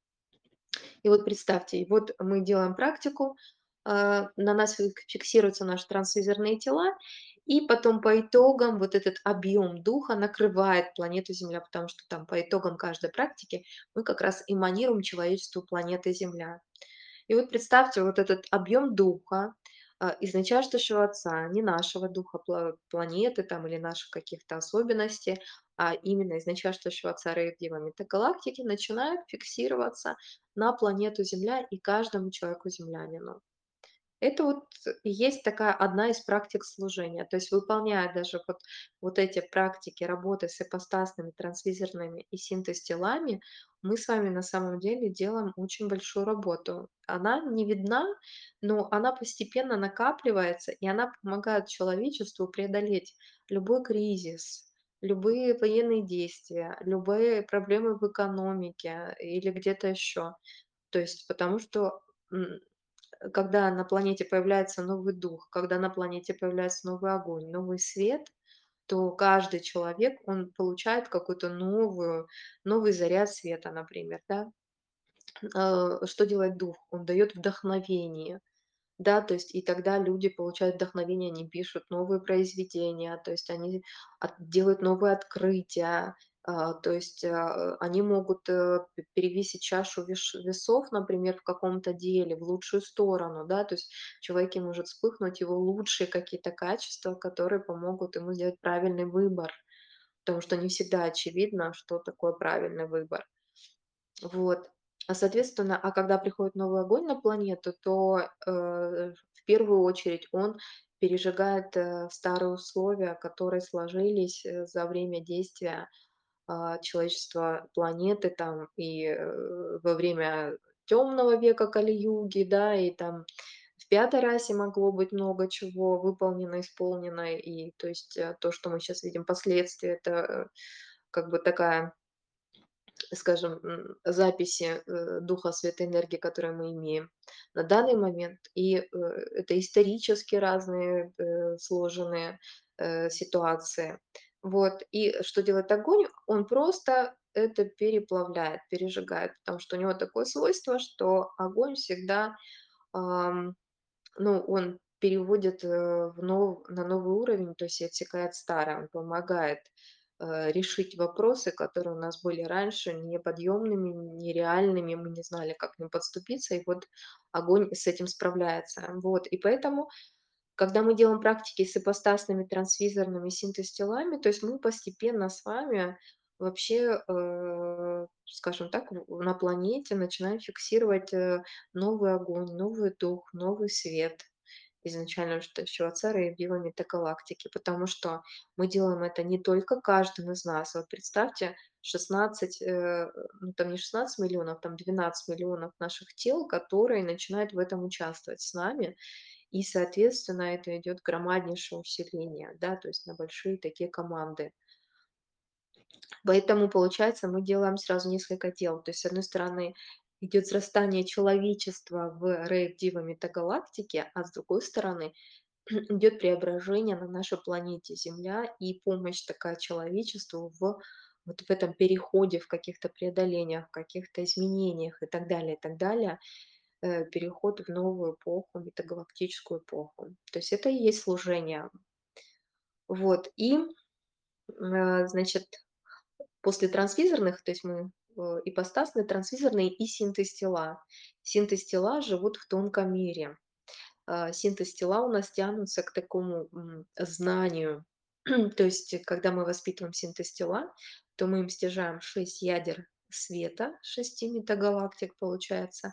И вот представьте, и вот мы делаем практику, а, на нас фик- фиксируются наши трансвизорные тела, и потом по итогам вот этот объем духа накрывает планету Земля, потому что там по итогам каждой практики мы как раз эманируем человечеству планеты Земля. И вот представьте, вот этот объем духа, а, изначальствующего Отца, не нашего духа пла планеты там или наших каких-то особенностей, а именно изначальствующего Отца Рейвдива Метагалактики начинает фиксироваться на планету Земля и каждому человеку-землянину. Это вот и есть такая одна из практик служения. То есть выполняя даже вот, вот эти практики работы с ипостасными, трансвизорными и синтез-телами, мы с вами на самом деле делаем очень большую работу. Она не видна, но она постепенно накапливается, и она помогает человечеству преодолеть любой кризис, любые военные действия, любые проблемы в экономике или где-то еще. То есть потому что м, когда на планете появляется новый дух, когда на планете появляется новый огонь, новый свет, то каждый человек, он получает какую-то новую новый заряд света, например, да. А, что делает дух? Он дает вдохновение. Да, то есть и тогда люди получают вдохновение, они пишут новые произведения, то есть они от делают новые открытия, а, то есть, а, они могут, э, п перевесить чашу веш весов, например, в каком-то деле в лучшую сторону, да, то есть в человеке может вспыхнуть его лучшие какие-то качества, которые помогут ему сделать правильный выбор, потому что не всегда очевидно, что такое правильный выбор. Вот. А, соответственно, а когда приходит новый огонь на планету, то, э, в первую очередь он пережигает, э, старые условия, которые сложились, э, за время действия, а, человечества планеты там и, э, во время темного века Кали-юги, да, и там в пятой расе могло быть много чего выполнено, исполнено. И то есть, э, то, что мы сейчас видим последствия, это, э, как бы такая, скажем, м, записи, э, духа света энергии, которые мы имеем на данный момент. И, э, это исторически разные, э, сложенные, э, ситуации. Вот. И что делает огонь? Он просто это переплавляет, пережигает, потому что у него такое свойство, что огонь всегда, ам, ну, он переводит, э, в нов на новый уровень, то есть и отсекает старое. Он помогает, э, решить вопросы, которые у нас были раньше неподъемными, нереальными, мы не знали, как к ним подступиться, и вот огонь с этим справляется. Вот, и поэтому, когда мы делаем практики с ипостасными, трансвизорными синтез-телами, то есть мы постепенно с вами вообще, э, скажем так, в на планете начинаем фиксировать, э, новый огонь, новый дух, новый свет изначально, что еще от царя и в метагалактики, потому что мы делаем это не только каждым из нас. Вот представьте, шестнадцать, э, ну там не шестнадцать миллионов, там двенадцать миллионов наших тел, которые начинают в этом участвовать с нами, и, соответственно, это идет громаднейшее усиление, да, то есть на большие такие команды. Поэтому, получается, мы делаем сразу несколько дел. То есть, с одной стороны, идет взрастание человечества в рейв-дива метагалактике, а с другой стороны, идет преображение на нашей планете Земля и помощь такая человечеству в вот в этом переходе, в каких-то преодолениях, в каких-то изменениях и так далее, и так далее. Э, переход в новую эпоху, метагалактическую эпоху. То есть это и есть служение. Вот, и, э, значит, после трансвизорных, то есть мы э, ипостасные, трансвизорные и синтез тела. Синтез тела живут в тонком мире. А, синтез тела у нас тянутся к такому м, знанию. То есть, э, когда мы воспитываем синтез тела, то мы им стяжаем шесть ядер света, шести метагалактик получается,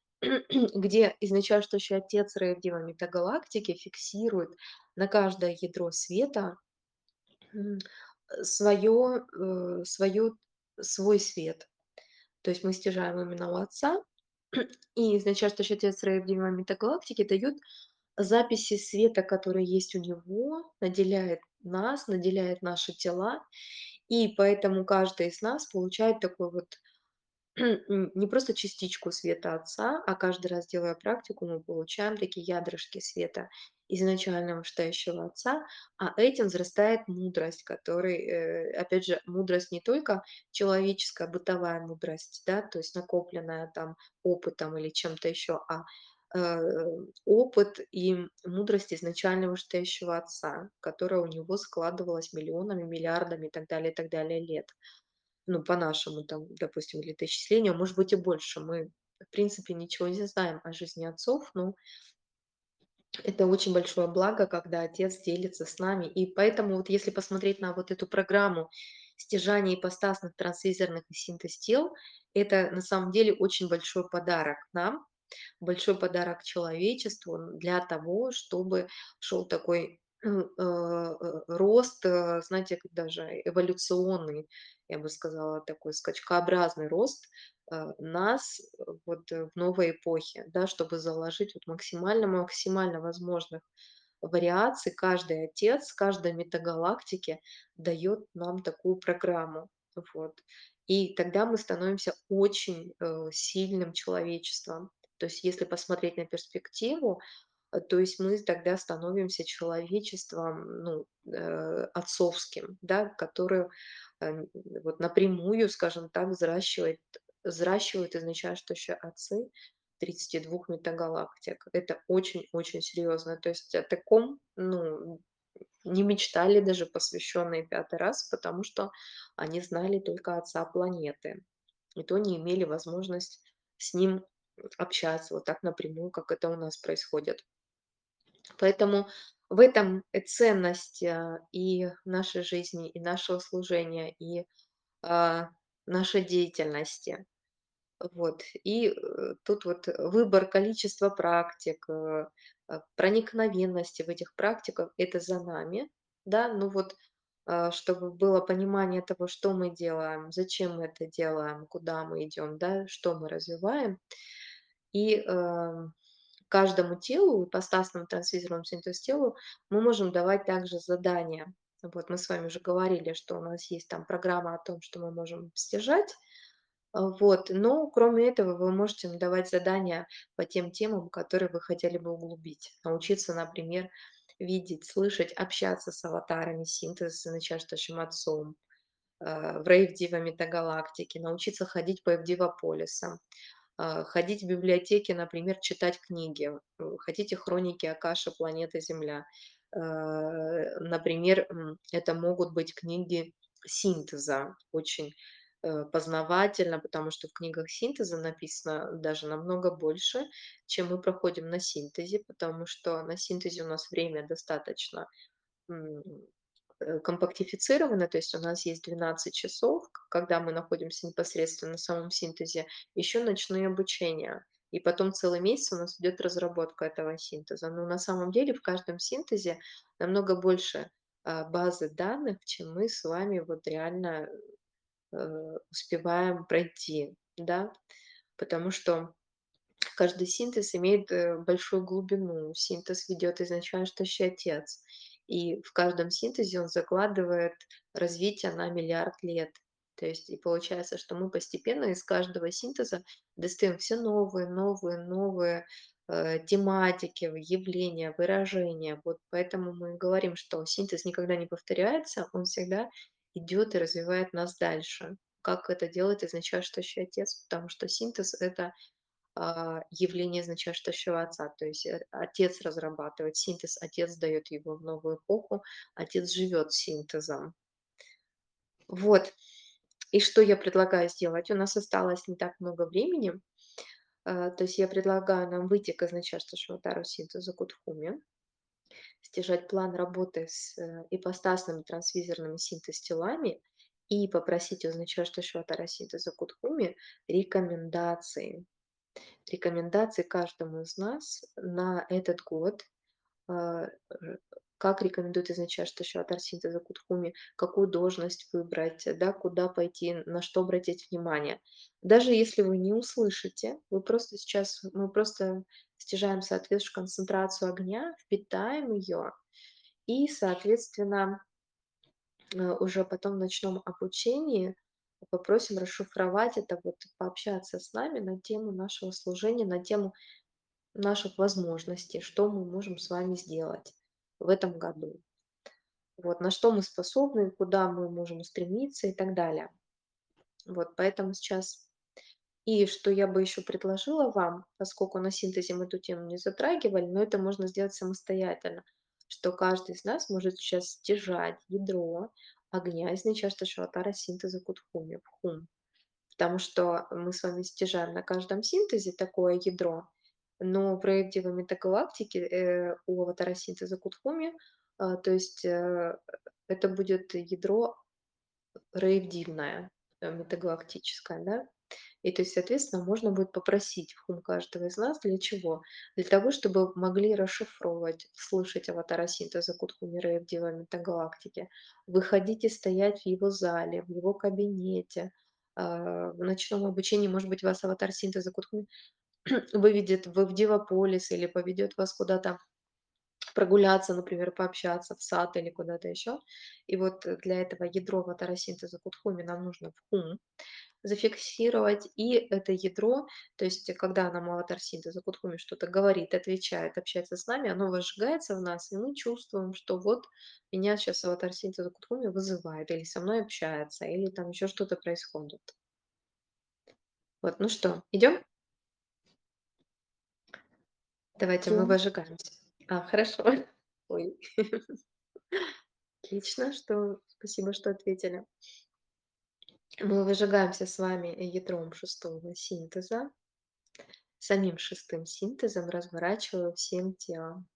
где изначальствующий отец Рейвдива метагалактики фиксирует на каждое ядро света м, свое, э, свое, свой свет. То есть мы стяжаем именно у отца, и изначальствующий отец Рейвдива метагалактики дает записи света, которые есть у него, наделяет нас, наделяет наши тела, и поэтому каждый из нас получает такой вот м, не просто частичку света Отца, а каждый раз, делая практику, мы получаем такие ядрышки света изначального вышестоящего Отца, а этим взрастает мудрость, который, э, опять же, мудрость не только человеческая, бытовая мудрость, да, то есть накопленная там опытом или чем-то еще, а э, опыт и мудрость изначального вышестоящего Отца, которая у него складывалась миллионами, миллиардами и так далее, и так далее лет. Ну, по нашему там, допустим, летоисчислению, а может быть и больше. Мы, в принципе, ничего не знаем о жизни отцов, но это очень большое благо, когда отец делится с нами. И поэтому вот если посмотреть на вот эту программу стяжания ипостасных, трансвизорных и синтез тел, это на самом деле очень большой подарок нам, большой подарок человечеству для того, чтобы шел такой э, э, рост, э, знаете, как даже эволюционный, я бы сказала, такой скачкообразный рост э, нас э, вот э, в новой эпохе, да, чтобы заложить вот максимально максимально возможных вариаций. Каждый отец, каждой метагалактики дает нам такую программу. Вот. И тогда мы становимся очень э, сильным человечеством. То есть если посмотреть на перспективу, э, то есть мы тогда становимся человечеством, ну, э, отцовским, да, которое э, вот напрямую, скажем так, взращивает, взращивают изначальствующие отцы тридцати двух метагалактик. Это очень-очень серьезно. То есть о таком, ну, не мечтали даже посвященные пятый раз, потому что они знали только отца планеты. И то не имели возможность с ним общаться вот так напрямую, как это у нас происходит. Поэтому в этом и ценность а, и нашей жизни, и нашего служения, и а, нашей деятельности. Вот. И э, тут вот выбор, количество практик, э, э, проникновенности в этих практиках — это за нами, да, ну вот, а, чтобы было понимание того, что мы делаем, зачем мы это делаем, куда мы идем, да, что мы развиваем. И э, каждому телу, ипостасному трансвизорному синтез-телу, мы можем давать также задания. Вот мы с вами уже говорили, что у нас есть там программа о том, что мы можем стяжать, а, вот. Но кроме этого вы можете им давать задания по тем темам, которые вы хотели бы углубить. Научиться, например, видеть, слышать, общаться с аватарами синтеза с начальствующим отцом, э, в рейв-дива метагалактике, научиться ходить по эвдивополисам, а, ходить в библиотеки, например, читать книги. Э, Хотите хроники Акаши планеты Земля. Э, Например, м, это могут быть книги синтеза, очень э, познавательно, потому что в книгах синтеза написано даже намного больше, чем мы проходим на синтезе, потому что на синтезе у нас время достаточно м, э, компактифицировано, то есть у нас есть двенадцать часов, к- когда мы находимся непосредственно на самом синтезе, еще ночные обучения. И потом целый месяц у нас идет разработка этого синтеза. Но на самом деле в каждом синтезе намного больше а, базы данных, чем мы с вами вот реально э, успеваем пройти, да, потому что Каждый синтез имеет э, большую глубину. Синтез ведет изначальствующий отец. И в каждом синтезе он закладывает развитие на миллиард лет. То есть и получается, что мы постепенно из каждого синтеза достаем все новые, новые, новые э, тематики, явления, выражения. Вот поэтому мы говорим, что синтез никогда не повторяется, он всегда идет и развивает нас дальше. Как это делает изначальствующий отец? Потому что синтез — это а, явление значащего отца. То есть э, отец разрабатывает синтез, отец дает его в новую эпоху, отец живет синтезом. Вот. И что я предлагаю сделать? У нас осталось не так много времени. А, То есть я предлагаю нам выйти к изначальствующему тару синтезу Кутхуми, стяжать план работы с э, ипостасными трансвизорными синтез-телами и попросить у изначальствующего тара синтеза Кутхуми рекомендации рекомендации каждому из нас на этот год, а, э, как рекомендует изначальствующий атар синтеза Кутхуми, какую должность выбрать, да, куда пойти, на что обратить внимание. Даже если вы не услышите, вы просто сейчас, мы просто стяжаем соответствующую концентрацию огня, впитаем ее и, соответственно, э, уже потом в ночном обучении попросим расшифровать это, вот пообщаться с нами на тему нашего служения, на тему наших возможностей, что мы можем с вами сделать в этом году. Вот, на что мы способны, куда мы можем устремиться и так далее. Вот, поэтому сейчас и что я бы еще предложила вам, поскольку на синтезе мы эту тему не затрагивали, но это можно сделать самостоятельно, что каждый из нас может сейчас стяжать ядро огня из наичайшего атара синтеза Кутхуми, в хум. Потому что мы с вами стяжаем на каждом синтезе такое ядро, но в правдивой метагалактике э, у аватара синтеза Кутхуми, а, то есть э, это будет ядро рейвдивное, э, метагалактическое, да, и то есть, соответственно, можно будет попросить в хум каждого из нас для чего? Для того, чтобы могли расшифровывать, слышать аватара синтеза Кутхуми Рейвдива Метагалактики, выходить и стоять в его зале, в его кабинете, а, в ночном обучении, может быть, вас аватар синтеза Кутхуми выведет в в Дивополис или поведет вас куда-то прогуляться, например, пообщаться в сад или куда-то еще. И вот для этого ядро аватара синтеза Кутхуми нам нужно в хум зафиксировать. И это ядро, то есть когда нам аватар синтеза Кутхуми что-то говорит, отвечает, общается с нами, оно возжигается в нас, и мы чувствуем, что вот меня сейчас аватар синтеза Кутхуми вызывает, или со мной общается, или там еще что-то происходит. Вот, ну что, идем? Давайте мы Идем. выжигаемся. А, хорошо. Ой, отлично, что спасибо, что ответили. Мы выжигаемся с вами ядром шестого синтеза. Самим шестым синтезом разворачиваю всем телом.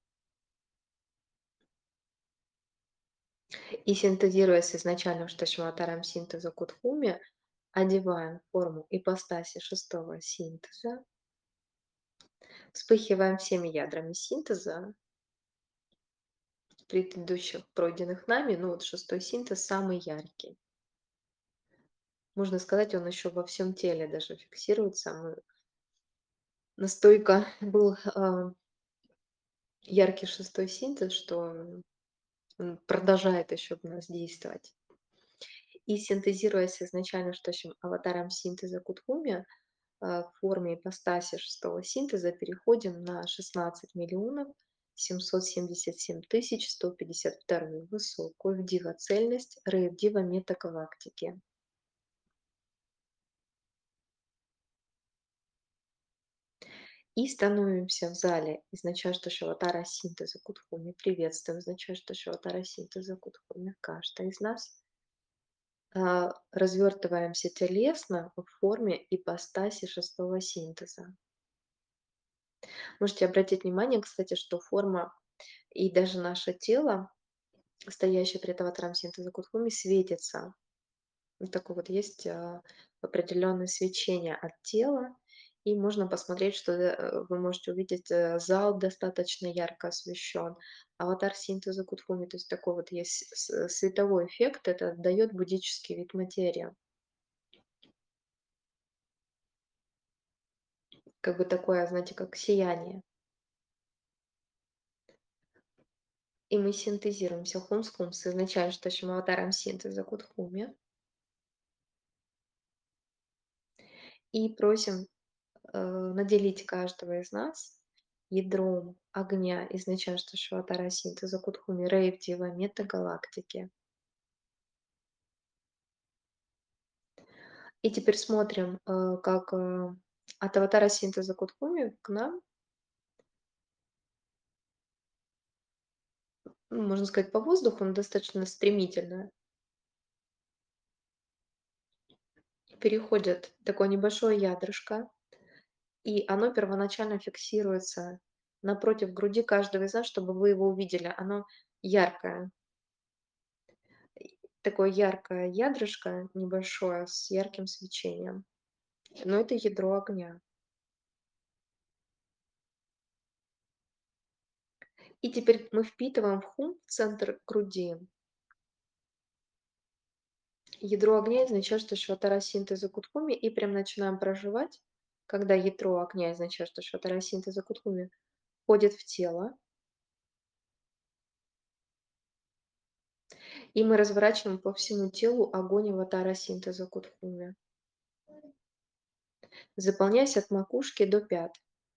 И синтезируя с изначальным шташватаром синтеза Кутхуми, одеваем форму ипостаси шестого синтеза, вспыхиваем всеми ядрами синтеза, предыдущих пройденных нами, ну вот шестой синтез самый яркий. Можно сказать, он еще во всем теле даже фиксируется. Мы настолько был а, яркий шестой синтез, что он продолжает еще в нас действовать. И синтезируя с изначально штащим аватаром синтеза Кутхуми, а, в форме ипостаси шестого синтеза переходим на шестнадцать миллионов семьсот семьдесят семь тысяч сто пятьдесят вторую высокую в дива-цельность рейв-дива метагалактики. И становимся в зале изначальствующего тара синтеза Кутхуми. Приветствуем изначальствующего тара синтеза Кутхуми. Каждый из нас. А, развертываемся телесно в форме ипостаси шестого синтеза. Можете обратить внимание, кстати, что форма и даже наше тело, стоящее перед аватаром синтеза Кутхуми, светится. Вот такое вот есть а, определенное свечение от тела, и можно посмотреть, что э, вы можете увидеть, э, зал достаточно ярко освещен. Аватар синтеза Кутхуми, то есть такой вот есть с- с- световой эффект, это дает буддический вид материи. как бы такое, знаете, как сияние. И мы синтезируемся. Хумс-хумс означает, что ищем аватаром синтеза Кутхуми. И просим э, наделить каждого из нас ядром огня изначально, что Шватара синтеза Кутхуми Рейвдива метагалактики. И теперь смотрим, э, как э, от аватара синтеза Кутхуми к нам, ну, можно сказать, по воздуху, но достаточно стремительно переходит такое небольшое ядрышко, и оно первоначально фиксируется напротив груди каждого из нас, чтобы вы его увидели. Оно яркое, и такое яркое ядрышко небольшое с ярким свечением. Но это ядро огня. И теперь мы впитываем в хум в центр груди. Ядро огня означает, что шватара синтеза Кутхуми, и прям начинаем проживать, когда ядро огня означает, что шватара синтеза Кутхуми входит в тело, и мы разворачиваем по всему телу огонь аватара синтеза Кутхуми, заполняясь от макушки до пят.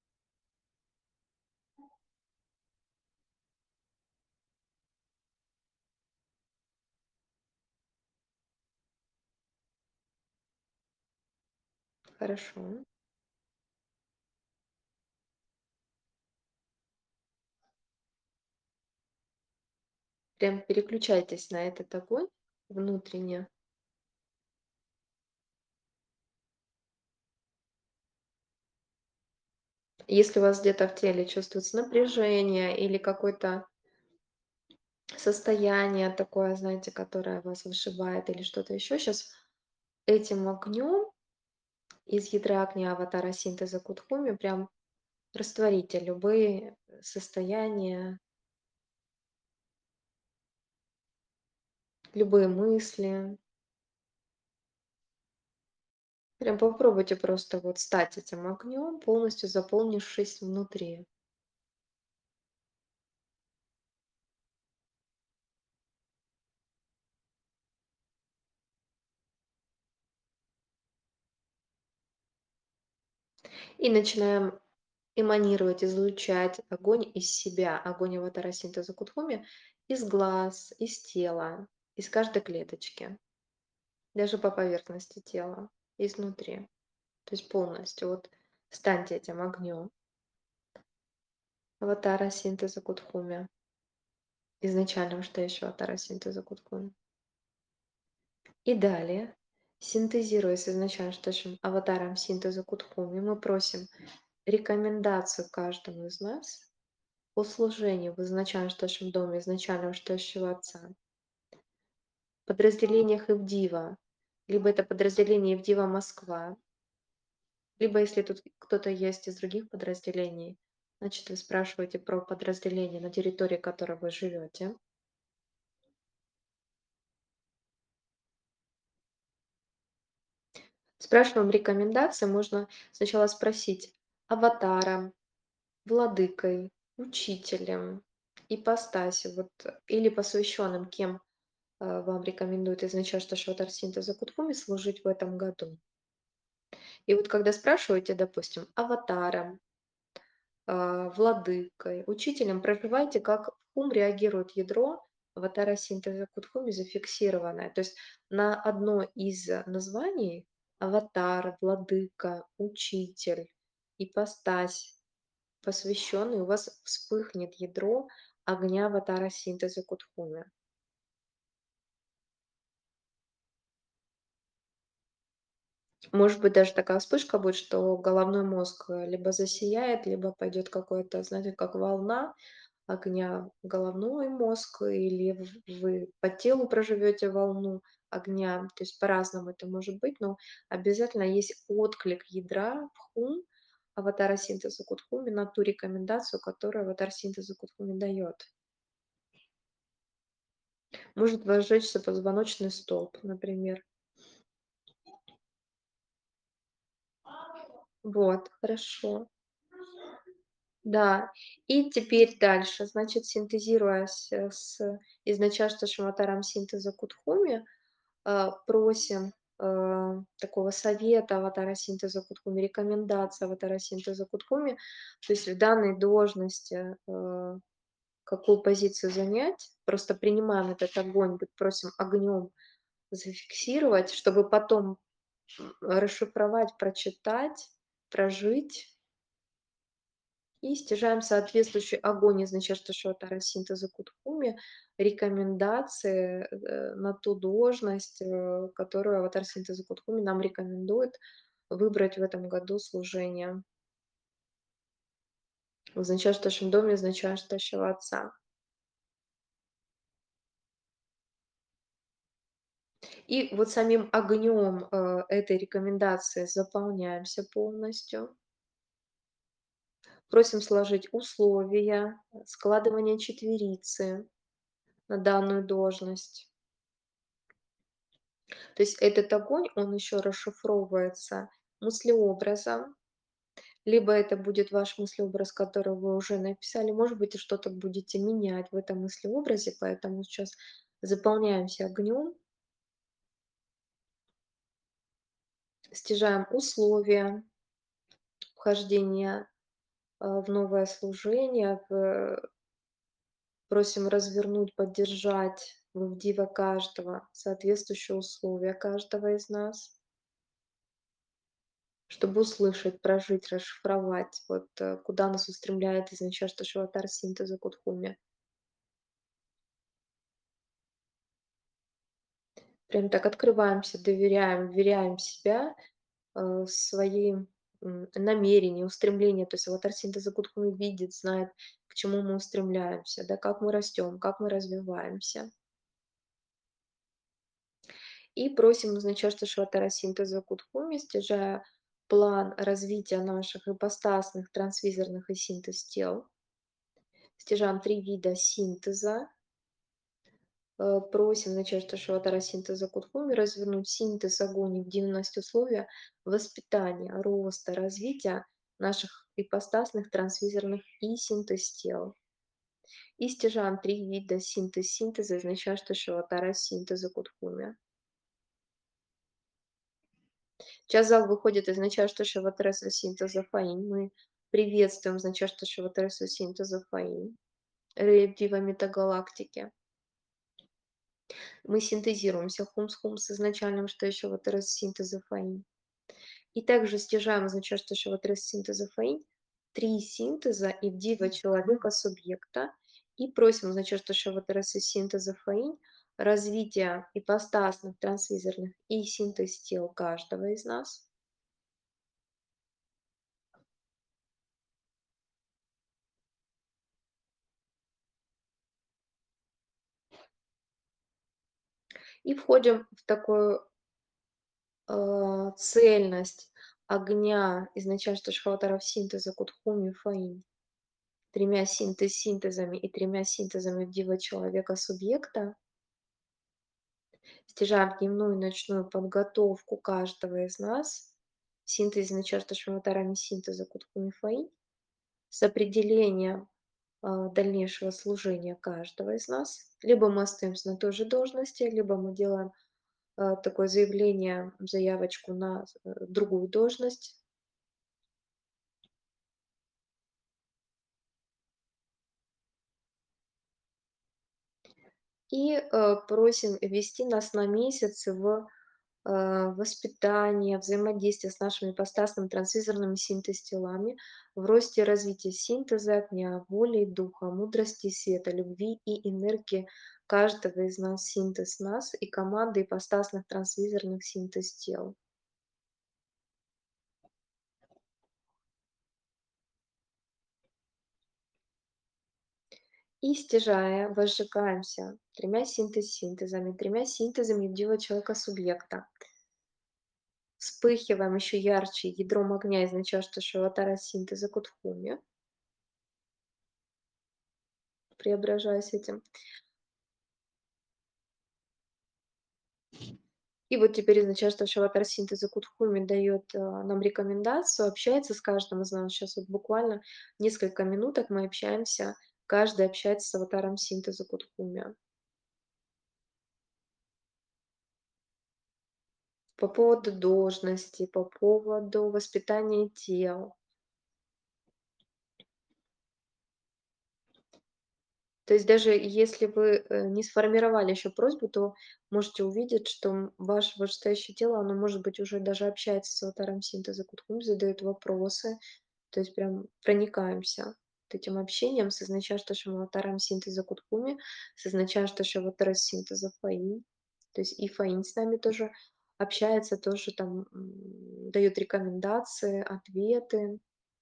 Хорошо. Прям переключайтесь на этот огонь внутренне. Если у вас где-то в теле чувствуется напряжение или какое-то состояние такое, знаете, которое вас вышибает или что-то еще, сейчас этим огнем из ядра огня аватара синтеза Кутхуми прям растворите любые состояния, любые мысли. Прям попробуйте просто вот стать этим огнем, полностью заполнившись внутри. И начинаем эманировать, излучать огонь из себя, огонь аватара синтеза Кутхуми из глаз, из тела, из каждой клеточки, даже по поверхности тела, изнутри. То есть полностью вот станьте этим огнем аватара синтеза Кутхуми, изначальным, что еще аватара синтеза Кутхуми. И далее, синтезируя с изначально что аватаром синтеза Кутхуми, мы просим рекомендацию каждому из нас по служению в изначально штащем доме, изначального штащего отца, в подразделениях Ивдива, либо это подразделение Ивдива Москва, либо если тут кто-то есть из других подразделений, значит, вы спрашиваете про подразделение, на территории которого вы живете. Спрашиваем рекомендации, можно сначала спросить аватаром, владыкой, учителем, ипостасью, вот, или посвященным, кем э, вам рекомендуют изначально что Шватар синтеза Кутхуми служить в этом году. И вот когда спрашиваете, допустим, аватаром, а, владыкой, учителем, проживайте, как в хум реагирует ядро аватара синтеза Кутхуми зафиксированное. То есть на одно из названий аватар, владыка, учитель, ипостась, посвященный, у вас вспыхнет ядро огня аватара синтеза Кутхуми. Может быть, даже такая вспышка будет, что головной мозг э, либо засияет, либо пойдет какое-то, знаете, как волна огня в головной мозг, или в- вы по телу проживете волну огня. То есть по-разному это может быть, но обязательно есть отклик ядра в хум, аватара синтеза Кутхуми, на ту рекомендацию, которую аватар синтеза Кутхуми дает. Может возжечься позвоночный столб, например. Вот, хорошо. Да, и теперь дальше, значит, синтезируясь э, с изначально Шиматарам синтеза Кутхуми, э, просим э, такого совета аватара синтеза Кутхуми, рекомендации аватара синтеза Кутхуми, то есть в данной должности э, какую позицию занять, просто принимаем этот огонь, вот просим огнем зафиксировать, чтобы потом м, расшифровать, прочитать, прожить и стяжаем соответствующий огонь из Начерташватара синтеза Кутхуми, рекомендации э, на ту должность, э, которую аватар синтеза Кутхуми нам рекомендует выбрать в этом году служение в Начерташем доме из Начерташего отца. И вот самим огнем э, этой рекомендации заполняемся полностью. Просим сложить условия складывания четверицы на данную должность. То есть этот огонь, он еще расшифровывается мыслеобразом, либо это будет ваш мыслеобраз, который вы уже написали, может быть, и что-то будете менять в этом мыслеобразе, поэтому сейчас заполняемся огнем, стяжаем условия вхождения э, в новое служение, в- просим развернуть, поддержать в дива каждого, соответствующие условия каждого из нас. Чтобы услышать, прожить, расшифровать, вот, э, куда нас устремляет изначально Шиватар синтеза Кутхуми. Прям так открываемся, доверяем, вверяем себя, э, своим м, намерения, устремления. То есть аватар синтеза Кутхуми видит, знает, к чему мы устремляемся, да, как мы растем, как мы развиваемся. И просим изначально Шиватара синтеза Кутхуми, стяжая план развития наших ипостасных, трансвизорных и синтез тел. Стяжаем три вида синтеза. Э, Просим начать Шиватара синтеза Кутхуми развернуть синтез огонь в динамность условия воспитания, роста, развития наших ипостасных, трансвизорных и синтез тел. И стяжаем три вида синтез синтеза, означает, что Шиватара синтеза Кутхуми. Сейчас зал выходит, означает, что Шиватара синтеза Фаинь. Мы приветствуем, означает, что Шиватара синтеза Фаинь. Реактива метагалактики. Мы синтезируемся хум-с-хум с изначальным, что еще вот раз синтеза фаин. И также стяжаем, означает, что еще вот раз синтеза фаин, три синтеза и дива человека субъекта. И просим, означает, что еще вот раз из синтеза фаин, развитие ипостасных, трансвизорных и синтез тел каждого из нас. И входим в такую э, цельность огня изначально, что Шхаватаров синтеза Кутхуми Фаин. Тремя синтез синтезами и тремя синтезами дива человека субъекта, стяжаем дневную и ночную подготовку каждого из нас, синтез начерта шматарами синтеза Кутхумифаи, с определением а, дальнейшего служения каждого из нас. Либо мы остаемся на той же должности, либо мы делаем а, такое заявление, заявочку на э, другую должность. И э, просим ввести нас на месяц в э, воспитание, взаимодействие с нашими ипостасными трансвизорными синтез-телами, в росте и развитии синтеза огня, воли и духа, мудрости и света, любви и энергии каждого из нас, синтез нас и команды ипостасных трансвизорных синтез-тел. И стяжая, возжигаемся тремя синтез-синтезами, тремя синтезами дива человека-субъекта. Вспыхиваем еще ярче ядром огня из начала Шиватара синтеза Кутхуми, преображаясь этим. И вот теперь означает, что аватар синтеза Кудхуми дает э, нам рекомендацию, общается с каждым из нас. Сейчас вот буквально несколько минуток мы общаемся, каждый общается с аватаром синтеза Кудхуми. По поводу должности, по поводу воспитания тел. То есть даже если вы э, не сформировали еще просьбу, то можете увидеть, что м, ваше вышестоящее тело, оно может быть уже даже общается с аватаром синтеза Кудхуми, задает вопросы, то есть прям проникаемся вот этим общением с изначальным аватаром синтеза Кудхуми, с изначальным аватаром синтеза Фаин. То есть и Фаин с нами тоже общается, тоже там м, дает рекомендации, ответы.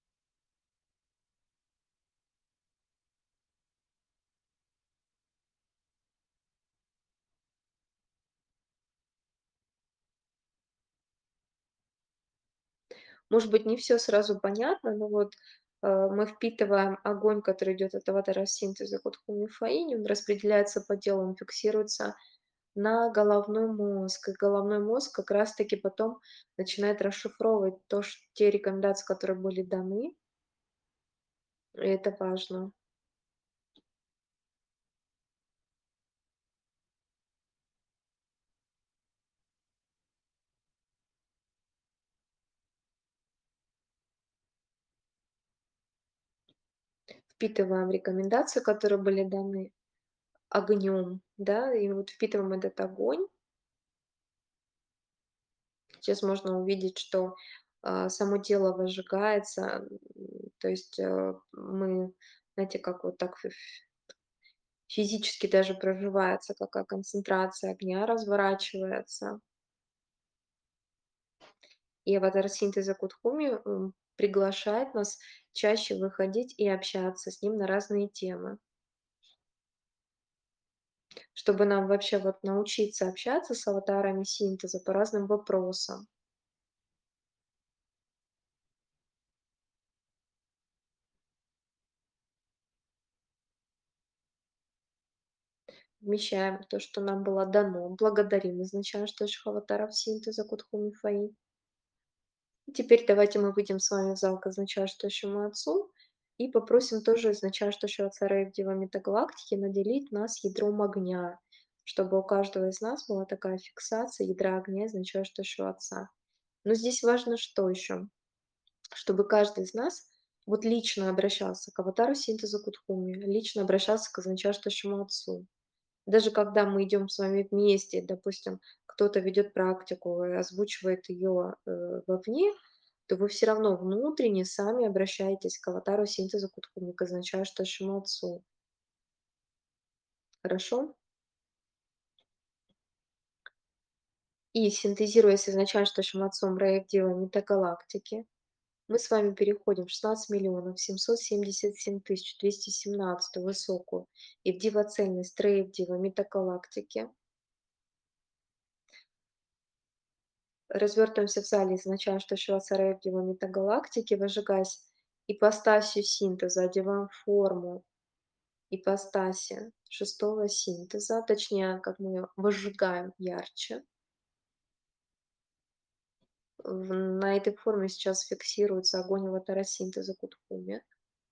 Может быть, не все сразу понятно, но вот, э, мы впитываем огонь, который идет от аватара синтеза Кодхуми Фаини, он распределяется по телу, он фиксируется на головной мозг. И головной мозг как раз таки потом начинает расшифровывать то, ш те рекомендации, которые были даны. И это важно. Впитываем рекомендации, которые были даны огнем, да, и вот впитываем этот огонь. Сейчас можно увидеть, что, а, само тело выжигается, м, то есть, э, мы, знаете, как вот так ф физически даже проживается, какая концентрация огня разворачивается. И аватар синтеза Кудхуми, м, приглашает нас чаще выходить и общаться с ним на разные темы, чтобы нам вообще вот научиться общаться с аватарами синтеза по разным вопросам. Вмещаем то, что нам было дано, благодарим изначально что аватаров синтеза Кудхуми Фаи. И теперь давайте мы выйдем с вами в зал к изначальствующему отцу и попросим тоже изначальствующего отца Рейвдева Метагалактики наделить нас ядром огня, чтобы у каждого из нас была такая фиксация ядра огня изначальствующего отца. Но здесь важно что еще? Чтобы каждый из нас вот лично обращался к аватару синтеза Кудхуми, лично обращался к изначальствующему отцу. Даже когда мы идем с вами вместе, допустим, кто-то ведет практику и озвучивает ее э, вовне, то вы все равно внутренне сами обращаетесь к аватару синтеза Кудхумика, означает, что вашему отцу. Хорошо? И синтезируя с изначально что отцом Раевдева метагалактики, мы с вами переходим в шестнадцать миллионов семьсот семьдесят семь тысяч двести семнадцать высокую и в дивоцельность Раевдева метагалактики. Развертываемся в зале изначально, что швейцария в метагалактики, выжигаясь ипостасью синтеза, одеваем форму ипостаси шестого синтеза, точнее, как мы её выжигаем ярче. В на этой форме сейчас фиксируется огонь аватара синтеза Кудхуми.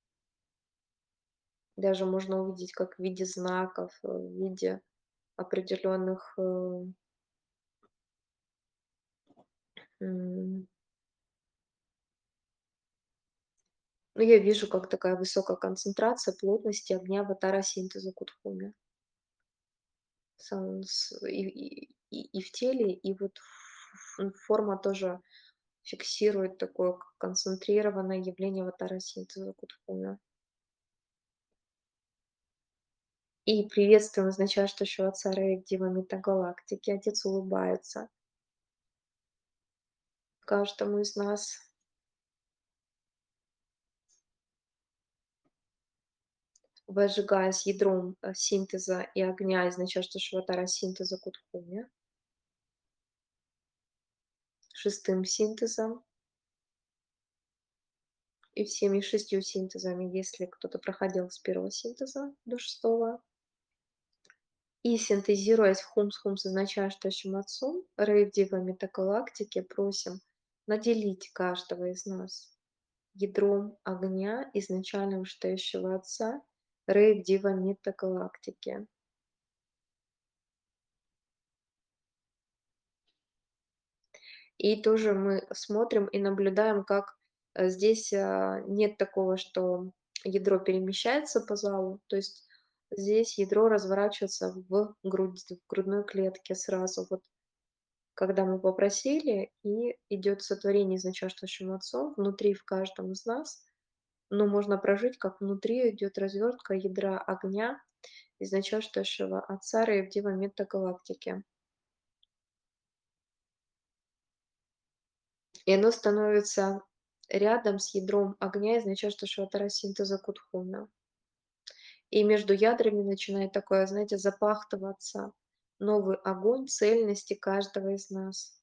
Даже можно увидеть, как в виде знаков, э, в виде определенных, э, м, ну, я вижу, как такая высокая концентрация плотности огня аватара синтеза Кудхуми. Сам с и и и и в теле, и вот ф ф форма тоже фиксирует такое к концентрированное явление аватара синтеза Кудхуми. И приветствуем изначальствующего отца Рейгдива Метагалактики. Отец улыбается каждому из нас, выжигаясь ядром, э, синтеза и огня изначальствующего отара синтеза Кудхуми, шестым синтезом и всеми шестью синтезами, если кто-то проходил с первого синтеза до шестого. И синтезируясь в хумс-хумс, означающим отцом, рейв-дива метагалактики, просим наделить каждого из нас ядром огня, изначальным чтающего отца, рейв-дива метагалактики. И тоже мы смотрим и наблюдаем, как э, здесь а, нет такого, что ядро перемещается по залу, то есть здесь ядро разворачивается в, грудь, в грудной клетке сразу. Вот когда мы попросили, и идет сотворение изначальствующим отцом внутри в каждом из нас, но можно прожить, как внутри идет развертка ядра огня изначальствующего отца Рейвдива метагалактики. И оно становится рядом с ядром огня, изначальствующего от синтеза Кутхуна. И между ядрами начинает такое, знаете, запахтываться новый огонь цельности каждого из нас.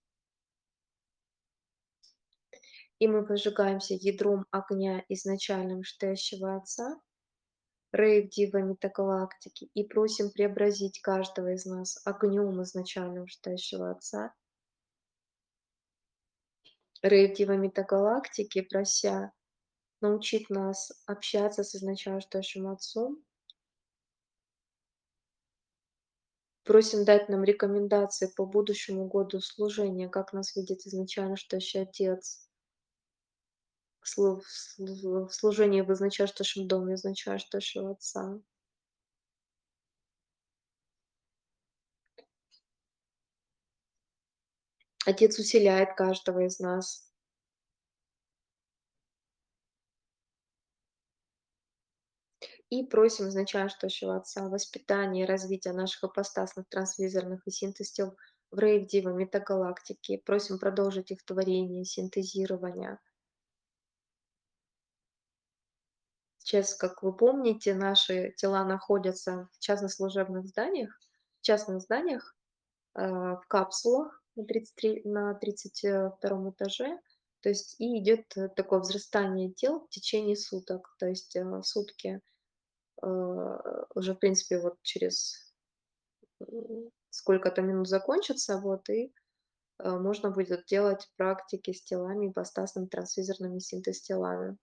И мы пожигаемся ядром огня изначальным чтящего отца, рейв-дива метагалактики, и просим преобразить каждого из нас огнем изначальным чтящего отца, рейв-дива метагалактики, прося научить нас общаться с изначальным отцом. Просим дать нам рекомендации по будущему году служения, как нас видит изначально чтящий отец, слу- в слу- в служении в изначальном доме изначального отца. Отец усиляет каждого из нас. И просим изначальствующего Отца воспитания и развития наших апостасных, трансвизорных и синтез тел в рейв-дива метагалактики. Просим продолжить их творение, синтезирование. Сейчас, как вы помните, наши тела находятся в частно-служебных зданиях, в частных зданиях, э, в капсулах на тридцать три на тридцать втором этаже. То есть и идет э, такое взрастание тел в течение суток. То есть э, сутки э, уже, в принципе, вот через м, сколько-то минут закончится, вот, и э, можно будет делать практики с телами, ипостасными, трансвизорными синтез-телами.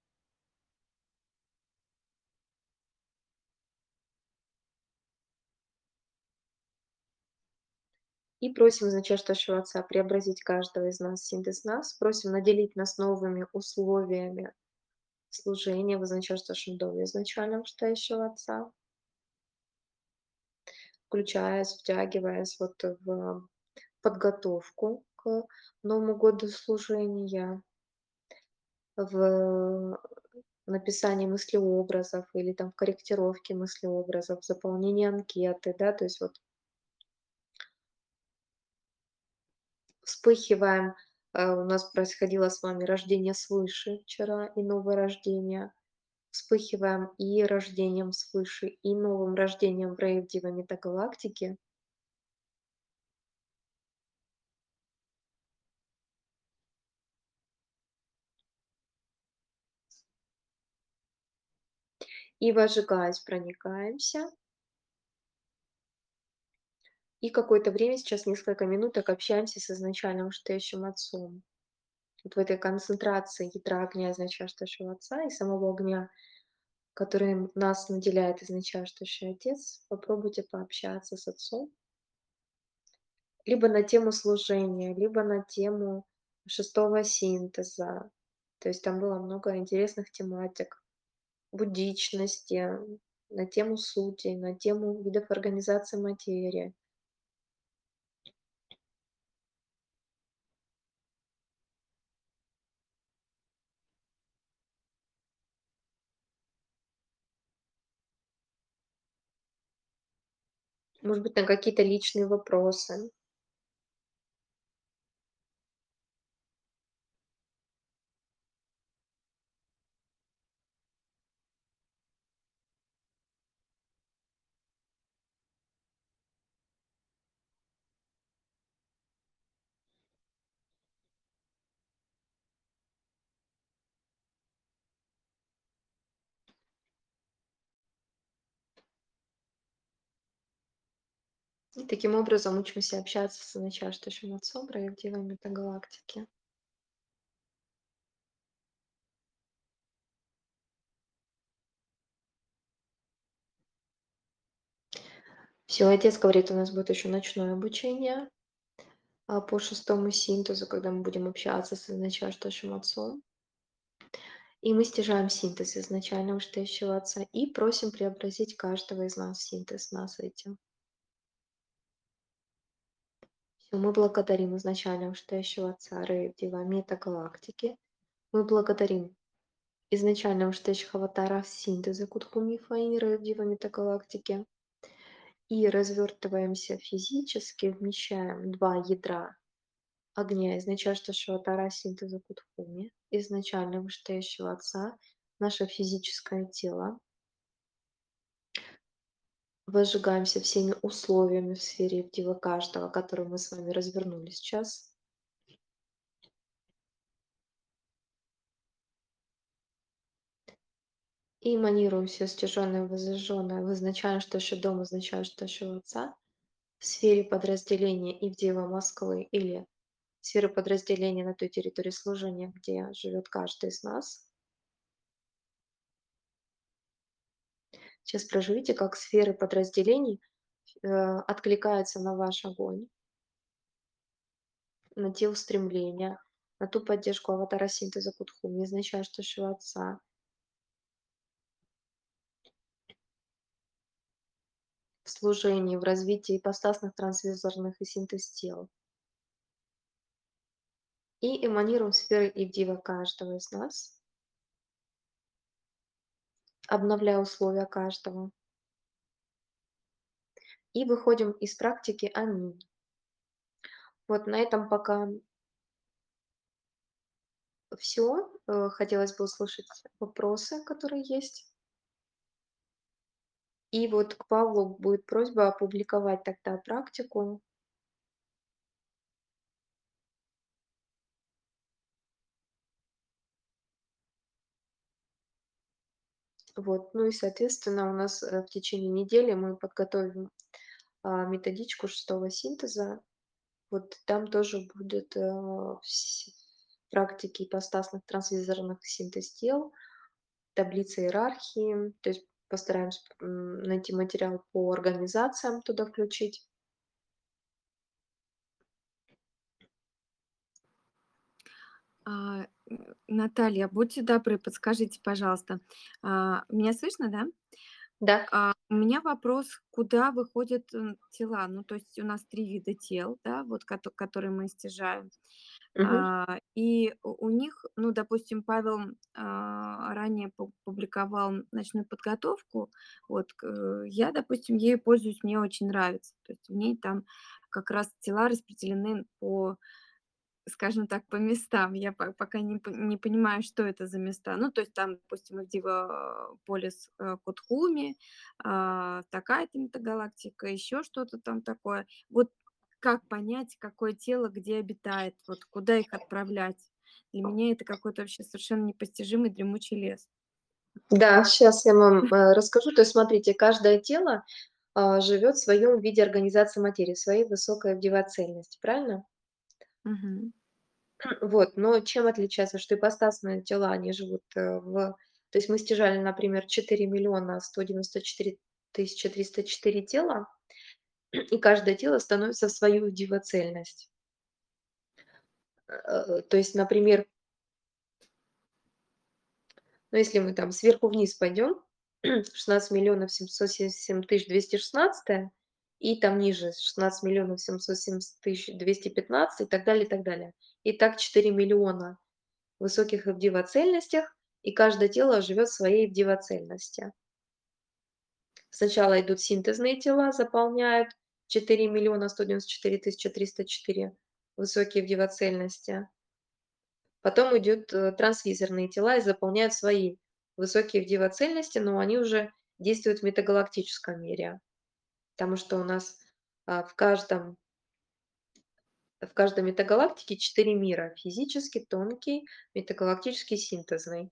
И просим изначальствующего Отца преобразить каждого из нас, синтез нас, просим наделить нас новыми условиями служения в изначальствующем доме изначального читающего Отца, включаясь, втягиваясь вот в подготовку к Новому году служения, в написании мыслеобразов или там в корректировке мыслеобразов, в заполнении анкеты, да, то есть вот вспыхиваем. Э, у нас происходило с вами рождение свыше вчера и новое рождение. Вспыхиваем и рождением свыше, и новым рождением в рейв-дива метагалактики. И вожигаясь, проникаемся. И какое-то время, сейчас несколько минуток, общаемся с изначальным чтящим отцом. Вот в этой концентрации ядра огня изначальствующего отца и самого огня, который нас наделяет изначальствующий отец, попробуйте пообщаться с отцом. Либо на тему служения, либо на тему шестого синтеза. То есть там было много интересных тематик. Буддичности, на тему сути, на тему видов организации материи. Может быть, на какие-то личные вопросы. И таким образом учимся общаться с начальствующим отцом, проявлением метагалактики. Все, отец говорит, у нас будет еще ночное обучение а, по шестому синтезу, когда мы будем общаться с начальствующим отцом. И мы стяжаем синтез изначально вышестоящего отца и просим преобразить каждого из нас в синтез нас этим. Всё, мы благодарим изначально вышестоящего отца Ре, Дева, метагалактики. Мы благодарим изначально вышестоящих аватаров синтеза Кутхуми, Фаини, Ре, Дева, метагалактики. И развертываемся физически, вмещаем два ядра огня из начальствующего аватара синтеза Кутхуми, изначально вышестоящего отца, наше физическое тело. Возжигаемся всеми условиями в сфере актива каждого, которые мы с вами развернули сейчас. И эманируем все стяжённое, возжжённое в изначально что еще дом, означает что еще отца, в сфере подразделения и в Дева Москвы или в сфере подразделения на той территории служения, где живет каждый из нас. Сейчас проживите, как сферы подразделений э, откликаются на ваш огонь, на те устремления, на ту поддержку аватара синтеза Кутхуми, означает что еще отца. В служении, в развитии ипостасных трансвизорных и синтез тел. И эманируем сферы Ивдива каждого из нас, обновляя условия каждого. И выходим из практики «Аминь». Вот на этом пока все. Хотелось бы услышать вопросы, которые есть. И вот к Павлу будет просьба опубликовать тогда практику. Вот. Ну и, соответственно, у нас э, в течение недели мы подготовим а, методичку шестого синтеза. Вот там тоже будут э, вс- практики ипостасных трансвизорных синтез тел, таблица иерархии, то есть постараемся м, найти материал по организациям туда включить. А, м, Наталья, будьте добры, подскажите, пожалуйста, а, меня слышно, да? Да. А, у меня вопрос, куда выходят м, тела? Ну, то есть у нас три вида тел, да, вот кото- которые мы стяжаем. Мгм. А, и у у них, ну, допустим, Павел а, ранее пу- публиковал ночную подготовку. Вот к- э, я, допустим, ею пользуюсь, мне очень нравится. То есть в ней там как раз тела распределены по, скажем так, по местам. Я по пока не п не понимаю, что это за места. Ну, то есть там, допустим, Ивдива полис, э, Кутхуми, а, такая-то метагалактика, еще что-то там такое. Вот как понять, какое тело где обитает, вот куда их отправлять? Для меня это какой-то вообще совершенно непостижимый дремучий лес. Да, сейчас я вам э, расскажу. То есть, смотрите, каждое тело а, живет в своем виде организации материи, в своей высокой вдевоцельности, правильно? Мгм. Вот, но чем отличается, что ипостасные тела, они живут э, в... То есть мы стяжали, например, четыре миллиона сто девяносто четыре тысячи триста четыре тела, и каждое тело становится в свою дивоцельность. Э, То есть, например, ну, если мы там сверху вниз пойдем, шестнадцать миллионов семьсот семьдесят семь тысяч двести шестнадцать, и там ниже шестнадцать миллионов семьсот семьдесят тысяч двести пятнадцать и так далее, и так далее. И так четыре миллиона высоких в дивоцельностях, и каждое тело живет в своей дивоцельности. Сначала идут синтезные тела, заполняют четыре миллиона сто девяносто четыре тысячи триста четыре высокие в дивоцельности. Потом идут э, трансвизорные тела и заполняют свои высокие в дивоцельности, но они уже действуют в метагалактическом мире, потому что у нас а, в каждом в каждой метагалактике четыре мира: физический, тонкий, метагалактический, синтезный.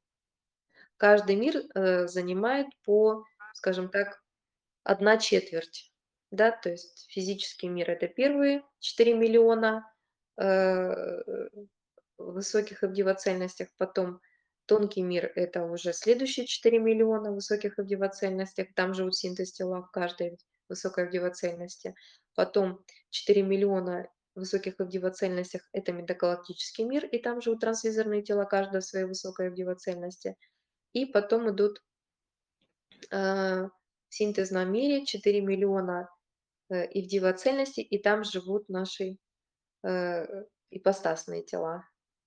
Каждый мир э, занимает по, скажем так, одна четверть. да, то есть физический мир- это первые четыре миллиона э, высоких эвдивоцельностях, потом тонкий мир- это уже следующие четыре миллиона высоких эвдивоцельностях, там живут синтез-тела в каждой высокой эвдивоцельности. Потом четыре миллиона высоких эвдивоцельностях- это метагалактический мир, и там живут трансвизорные тела, каждая в своей высокой эвдивоцельности. И потом идут э, в синтезном мире четыре миллиона э, эвдивоцельностей, и там живут наши э, ипостасные тела.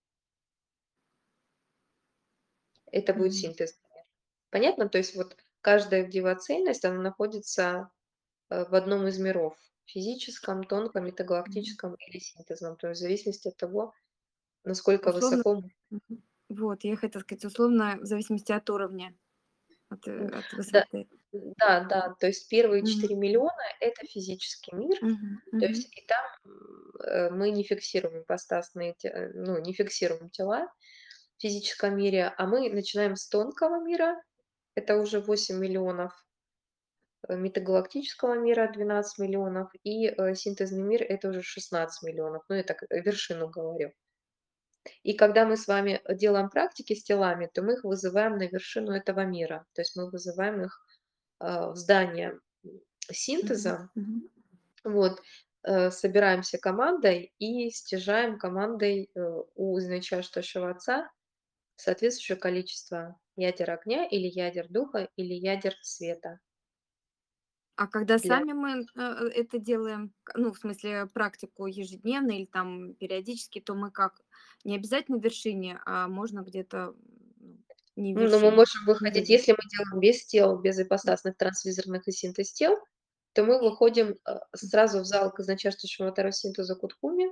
Это будет Мгм. синтез. Понятно? То есть вот каждая эвдивоцельность, она находится э, в одном из миров: физическом, тонком, Мгм. метагалактическом или синтезном. То есть в зависимости от того, насколько Условно, высоко мы мгм. Вот, я хотела сказать, условно, в зависимости от уровня, от, э, М, от да, высоты. да, да, то есть первые Мгм. четыре миллиона- это физический мир, Мгм. то Мгм. есть и там, м, э, мы не фиксируем ипостасные те э, ну, не фиксируем тела в физическом мире, а мы начинаем с тонкого мира, это уже восемь миллионов, э, метагалактического мира- двенадцать миллионов, и э, синтезный мир- это уже шестнадцать миллионов. Ну, я так э, вершину говорю. И когда мы с вами делаем практики с телами, то мы их вызываем на вершину этого мира. То есть мы вызываем их э, в здание м, Мгм. синтеза. Мгм. Вот, э, собираемся командой и стяжаем командой э, у изначальствующего отца соответствующее количество ядер огня или ядер духа или ядер света А когда для. сами мы, э, э, это делаем, к ну, в смысле, практику ежедневно или там периодически, то мы как? Не обязательно в вершине, а можно где-то, ну, не в Ну, мы вершине, можем выходить, ниже. если мы делаем без тел, без ипостасных, трансвизорных и синтез тел, то мы выходим э, сразу в зал к изначальствующему Второй синтезу Кутхуми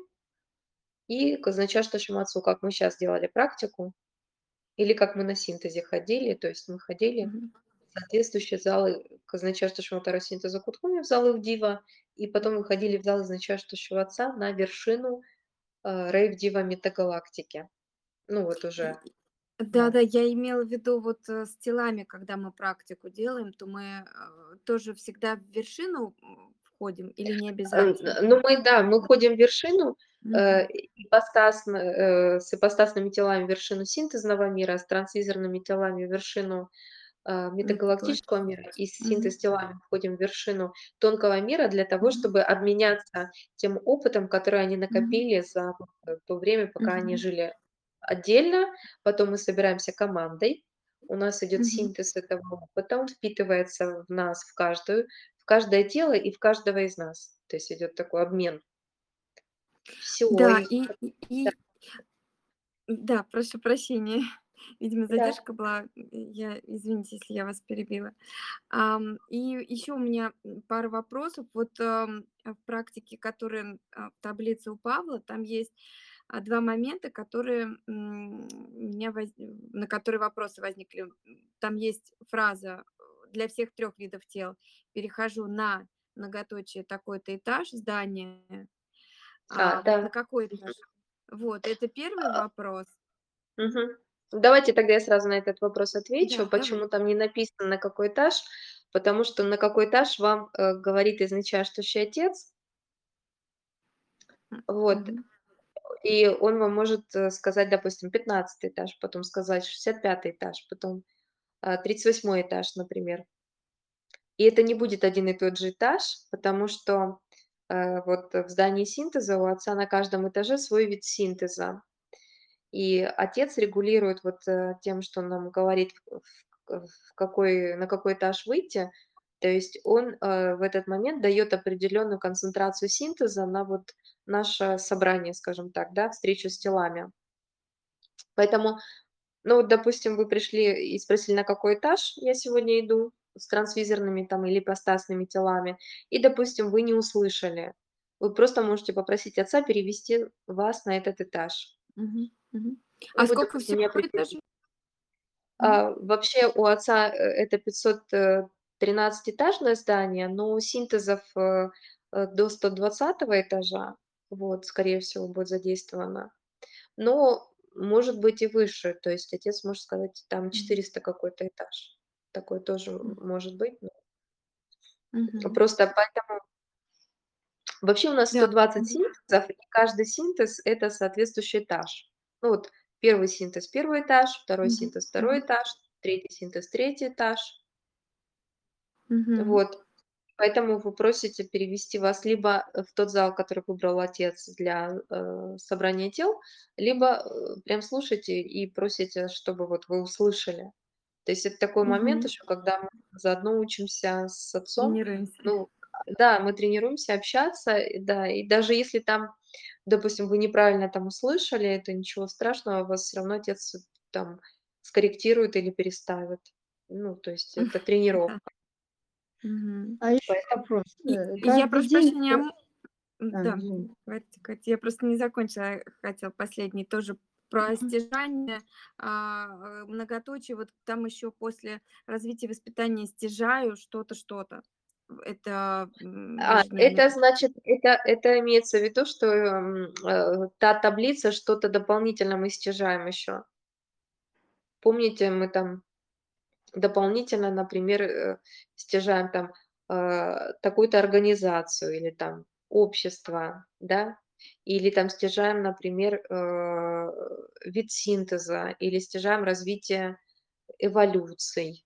и к изначальствующему отцу, как мы сейчас делали практику, или как мы на синтезе ходили, то есть мы ходили Мгм. в соответствующие залы к изначальствующему Второй синтезу Кутхуми, в зал Ивдива, и потом выходили в зал изначальствующего отца на вершину э, Рейв-Дива Метагалактики. Ну вот И уже, да. да-да, я имела в виду вот, э, с телами, когда мы практику делаем, то мы, э, тоже всегда в вершину, м, входим или не Э, обязательно? ну, мы, да, мы ходим в вершину, Мгм. э, ипостасно э, с ипостасными телами в вершину синтезного мира, с трансвизорными телами в вершину э, метагалактического мира, и с Мгм. синтез-телами входим в вершину тонкого мира для того, Мгм. чтобы обменяться тем опытом, который они Мгм. накопили за вот, э, то время, пока они Мгм. жили отдельно. Потом мы собираемся командой, у нас идет Мгм. синтез этого опыта, он впитывается в нас, в каждую, в каждое тело и в каждого из нас. То есть идет такой обмен. Все, Да, и и и да, и да, прошу прощения. Видимо, да. задержка была. Я извините, если я вас перебила. Ам, и еще у меня, м, пара вопросов. Вот, ам, в практике, которые, а, в таблице у Павла, там есть, а, два момента, которые, м, у меня воз на которые вопросы возникли. М, там есть фраза, э, для всех трех видов тел: "Перехожу на многоточие такой-то этаж здания". А, А вот на да. какой этаж? Вот, это первый вопрос. Мгм. Давайте тогда я сразу на этот вопрос отвечу. Да, давай. Почему там не написано, на какой этаж? Потому что на какой этаж вам, э, говорит изначальствующий отец. М, Вот. мгм, И он вам может, э, сказать, допустим, пятнадцатый этаж, потом сказать шестьдесят пятый этаж, потом, а, тридцать восьмой этаж, например. И это не будет один и тот же этаж, потому что, э, вот в здании синтеза у отца на каждом этаже свой вид синтеза. И отец регулирует вот, э, тем, что он нам говорит, в в в какой на какой этаж выйти. То есть он, э, в этот момент дает определенную концентрацию синтеза на вот наше собрание, скажем так, да, встречу с телами. Поэтому, ну вот, допустим, вы пришли и спросили, на какой этаж я сегодня иду с трансвизорными там или ипостасными телами, и, допустим, вы не услышали. Вы просто можете попросить отца перевести вас на этот этаж. мгм, мгм. Ну, А вы, сколько допустим, всего не определились. этажей? Мгм, А, вообще у отца, э, это пятьсот э, тринадцатиэтажное здание, но у синтезов, э, э, до сто двадцатого этажа, вот, скорее всего, будет задействовано. Но может быть и выше, то есть отец может сказать, там мгм, четыреста какой-то этаж. Такое тоже м, может быть. Ну, мгм. просто поэтому. Вообще у нас Да. сто двадцать Мгм. синтезов, и каждый синтез- это соответствующий этаж. Ну вот первый синтез- первый этаж, второй Мгм. синтез- второй Мгм. этаж, третий синтез- третий этаж. Мгм. Вот. Поэтому вы просите перевести вас либо э, в тот зал, который выбрал отец для, э, собрания тел, либо, э, прям слушайте и просите, чтобы вот вы услышали. То есть это такой момент Мгм. еще, когда мы заодно учимся с отцом. Тренируемся. Ну да, мы тренируемся общаться, и да, и даже если там, допустим, вы неправильно там услышали, это ничего страшного, вас все равно отец там скорректирует или переставит. Ну, то есть это Да. тренировка. Мгм. А еще Поэтому вопрос. И Э, и я, Каждый прошу день... прощения, а э, м м, а, да, извини. говорите, говорите. Я просто не закончила, я хотела последний тоже про Мгм. стяжание, а, э, многоточие. Вот там еще после развития воспитания стяжаю что-то, что-то. В Это, м, в А, ежедневной это практике. значит, это это имеется в виду, что, м, э, та таблица, что-то дополнительно мы стяжаем еще. Помните, мы там дополнительно, например, э, стяжаем там, э, такую-то организацию или там общество, да, или там стяжаем, например, э, вид синтеза, или стяжаем развитие эволюций.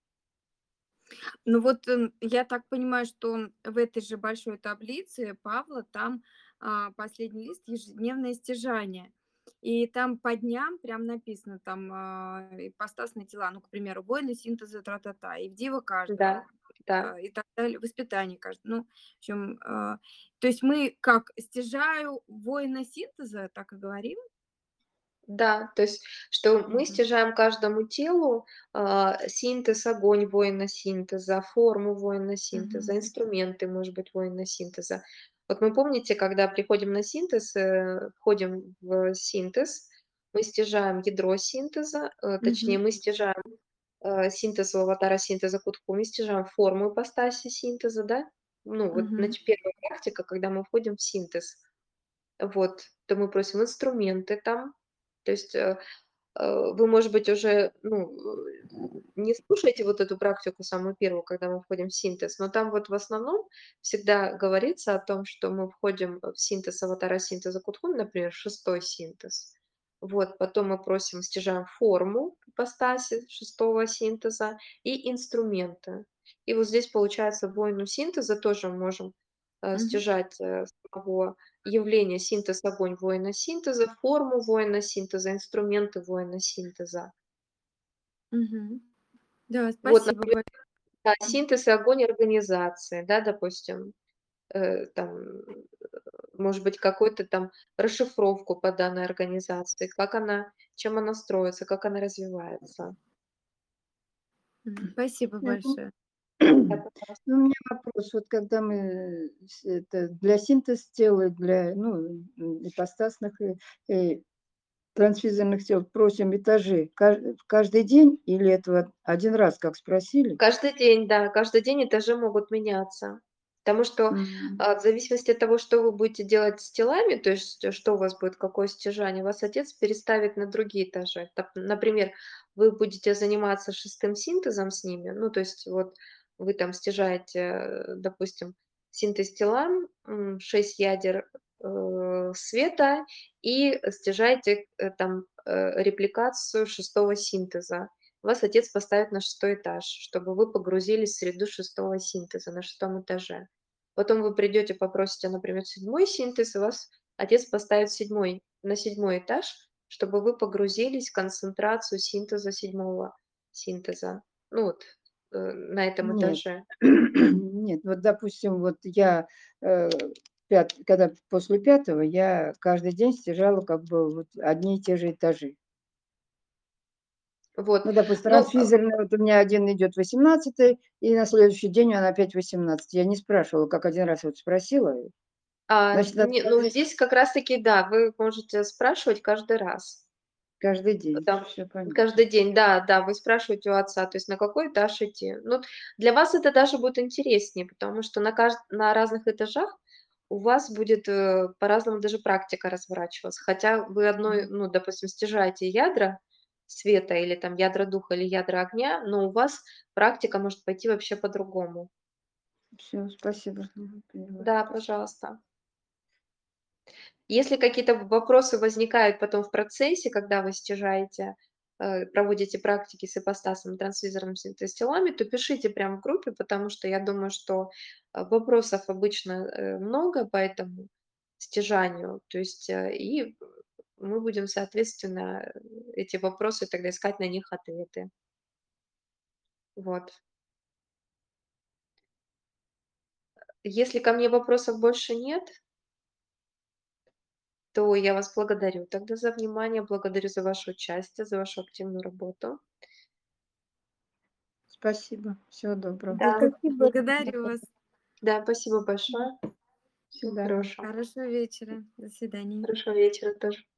Ну вот, м, я так понимаю, что в этой же большой таблице Павла там, а, последний лист- ежедневное стяжание. И там по дням прям написано там, а, ипостасные тела, ну, к примеру, войны синтеза тра-та-та, и в диво Да, каждого, да. а, и так далее, воспитание каждого. Ну, в общем, а, то есть мы как стяжаю воина синтеза, так и говорим? Да, то есть, что мы Мгм. стяжаем каждому телу, а, синтез, огонь воина синтеза, форму воина синтеза, Мгм. инструменты, может быть, воина синтеза. Вот мы помните, когда приходим на синтез, э, входим в синтез, мы стяжаем ядро синтеза, э, точнее, Мгм. мы стяжаем, э, синтез у аватара синтеза Кутху, мы стяжаем форму ипостаси синтеза, да. Ну, вот, Мгм. значит, первая практика, когда мы входим в синтез. Вот, то мы просим инструменты там. То есть, э, э, вы, может быть, уже, ну, э, не слушаете вот эту практику самую первую, когда мы входим в синтез, но там вот в основном всегда говорится о том, что мы входим в синтез аватара синтеза Кутхун, например, шестой синтез. Вот, потом мы просим, стяжаем форму ипостаси шестого синтеза и инструменты. И вот здесь, получается, войну синтеза тоже можем, э, Мгм. стяжать, э, самого явление синтез огонь воина синтеза, форму воина синтеза, инструменты воина синтеза. Мгм. Да, Вот, спасибо например, большое. да, синтез и огонь организации, да, допустим, э, там, э, может быть, какой-то там расшифровку по данной организации, как она, чем она строится, как она развивается. М, Спасибо Я пом- большое. Да, пожалуйста. Ну, у меня вопрос. Вот когда мы э, с- это, для синтез тела, для ну, м, ипостасных и, и трансфизерных тел просим этажи кажд- каждый день или это вот один раз, как спросили? Каждый день, да, каждый день этажи могут меняться. Потому что, М, а, в зависимости от того, что вы будете делать с телами, то есть, э, что у вас будет, какое стяжание, вас отец переставит на другие этажи. Тап Например, вы будете заниматься шестым синтезом с ними, ну, то есть вот вы там стяжаете, э, допустим, синтез тела, м, шесть ядер, э, света и стяжаете, э, там, э, репликацию шестого синтеза. Вас отец поставит на шестой этаж, чтобы вы погрузились в среду шестого синтеза на шестом этаже. Потом вы придете, попросите, например, седьмой синтез, и вас отец поставит седьмой, на седьмой этаж, чтобы вы погрузились в концентрацию синтеза седьмого синтеза. Ну вот, э, на этом Нет, этаже. нет, вот, допустим, вот я, э, пят- когда после пятого, я каждый день стяжала как бы вот одни и те же этажи. Вот. Ну, допустим, Ну, а, трансфизерный, вот у меня один идет восемнадцатый, и на следующий день он опять восемнадцатый. Я не спрашивала, как один раз вот спросила. а, Значит, надо не, ну каждый, здесь как раз-таки, да, вы можете спрашивать каждый раз. каждый день. Там Все понятно. каждый день, да, да, вы спрашиваете у отца, то есть на какой этаж идти. Ну, для вас это даже будет интереснее, потому что на кажд на разных этажах у вас будет, э, по-разному даже практика разворачиваться. Хотя вы одной, Мгм. ну, допустим, стяжаете ядра света или там ядра духа, или ядра огня, но у вас практика может пойти вообще по-другому. Все, спасибо. Мгм, поняла. Да, пожалуйста. Если какие-то вопросы возникают потом в процессе, когда вы стяжаете, э, проводите практики с ипостасом, трансвизорным синтез-телами, то пишите прямо в группе, потому что я думаю, что э, вопросов обычно э, много по этому стяжанию. То есть э, и мы будем, соответственно, э, эти вопросы тогда искать на них ответы. Вот. Если ко мне вопросов больше нет, то я вас благодарю тогда за внимание, благодарю за ваше участие, за вашу активную работу. Спасибо. Всего доброго. Да, Спасибо. Благодарю вас. да, спасибо большое. Всего Да. хорошего. Хорошего вечера. До свидания. Хорошего вечера тоже.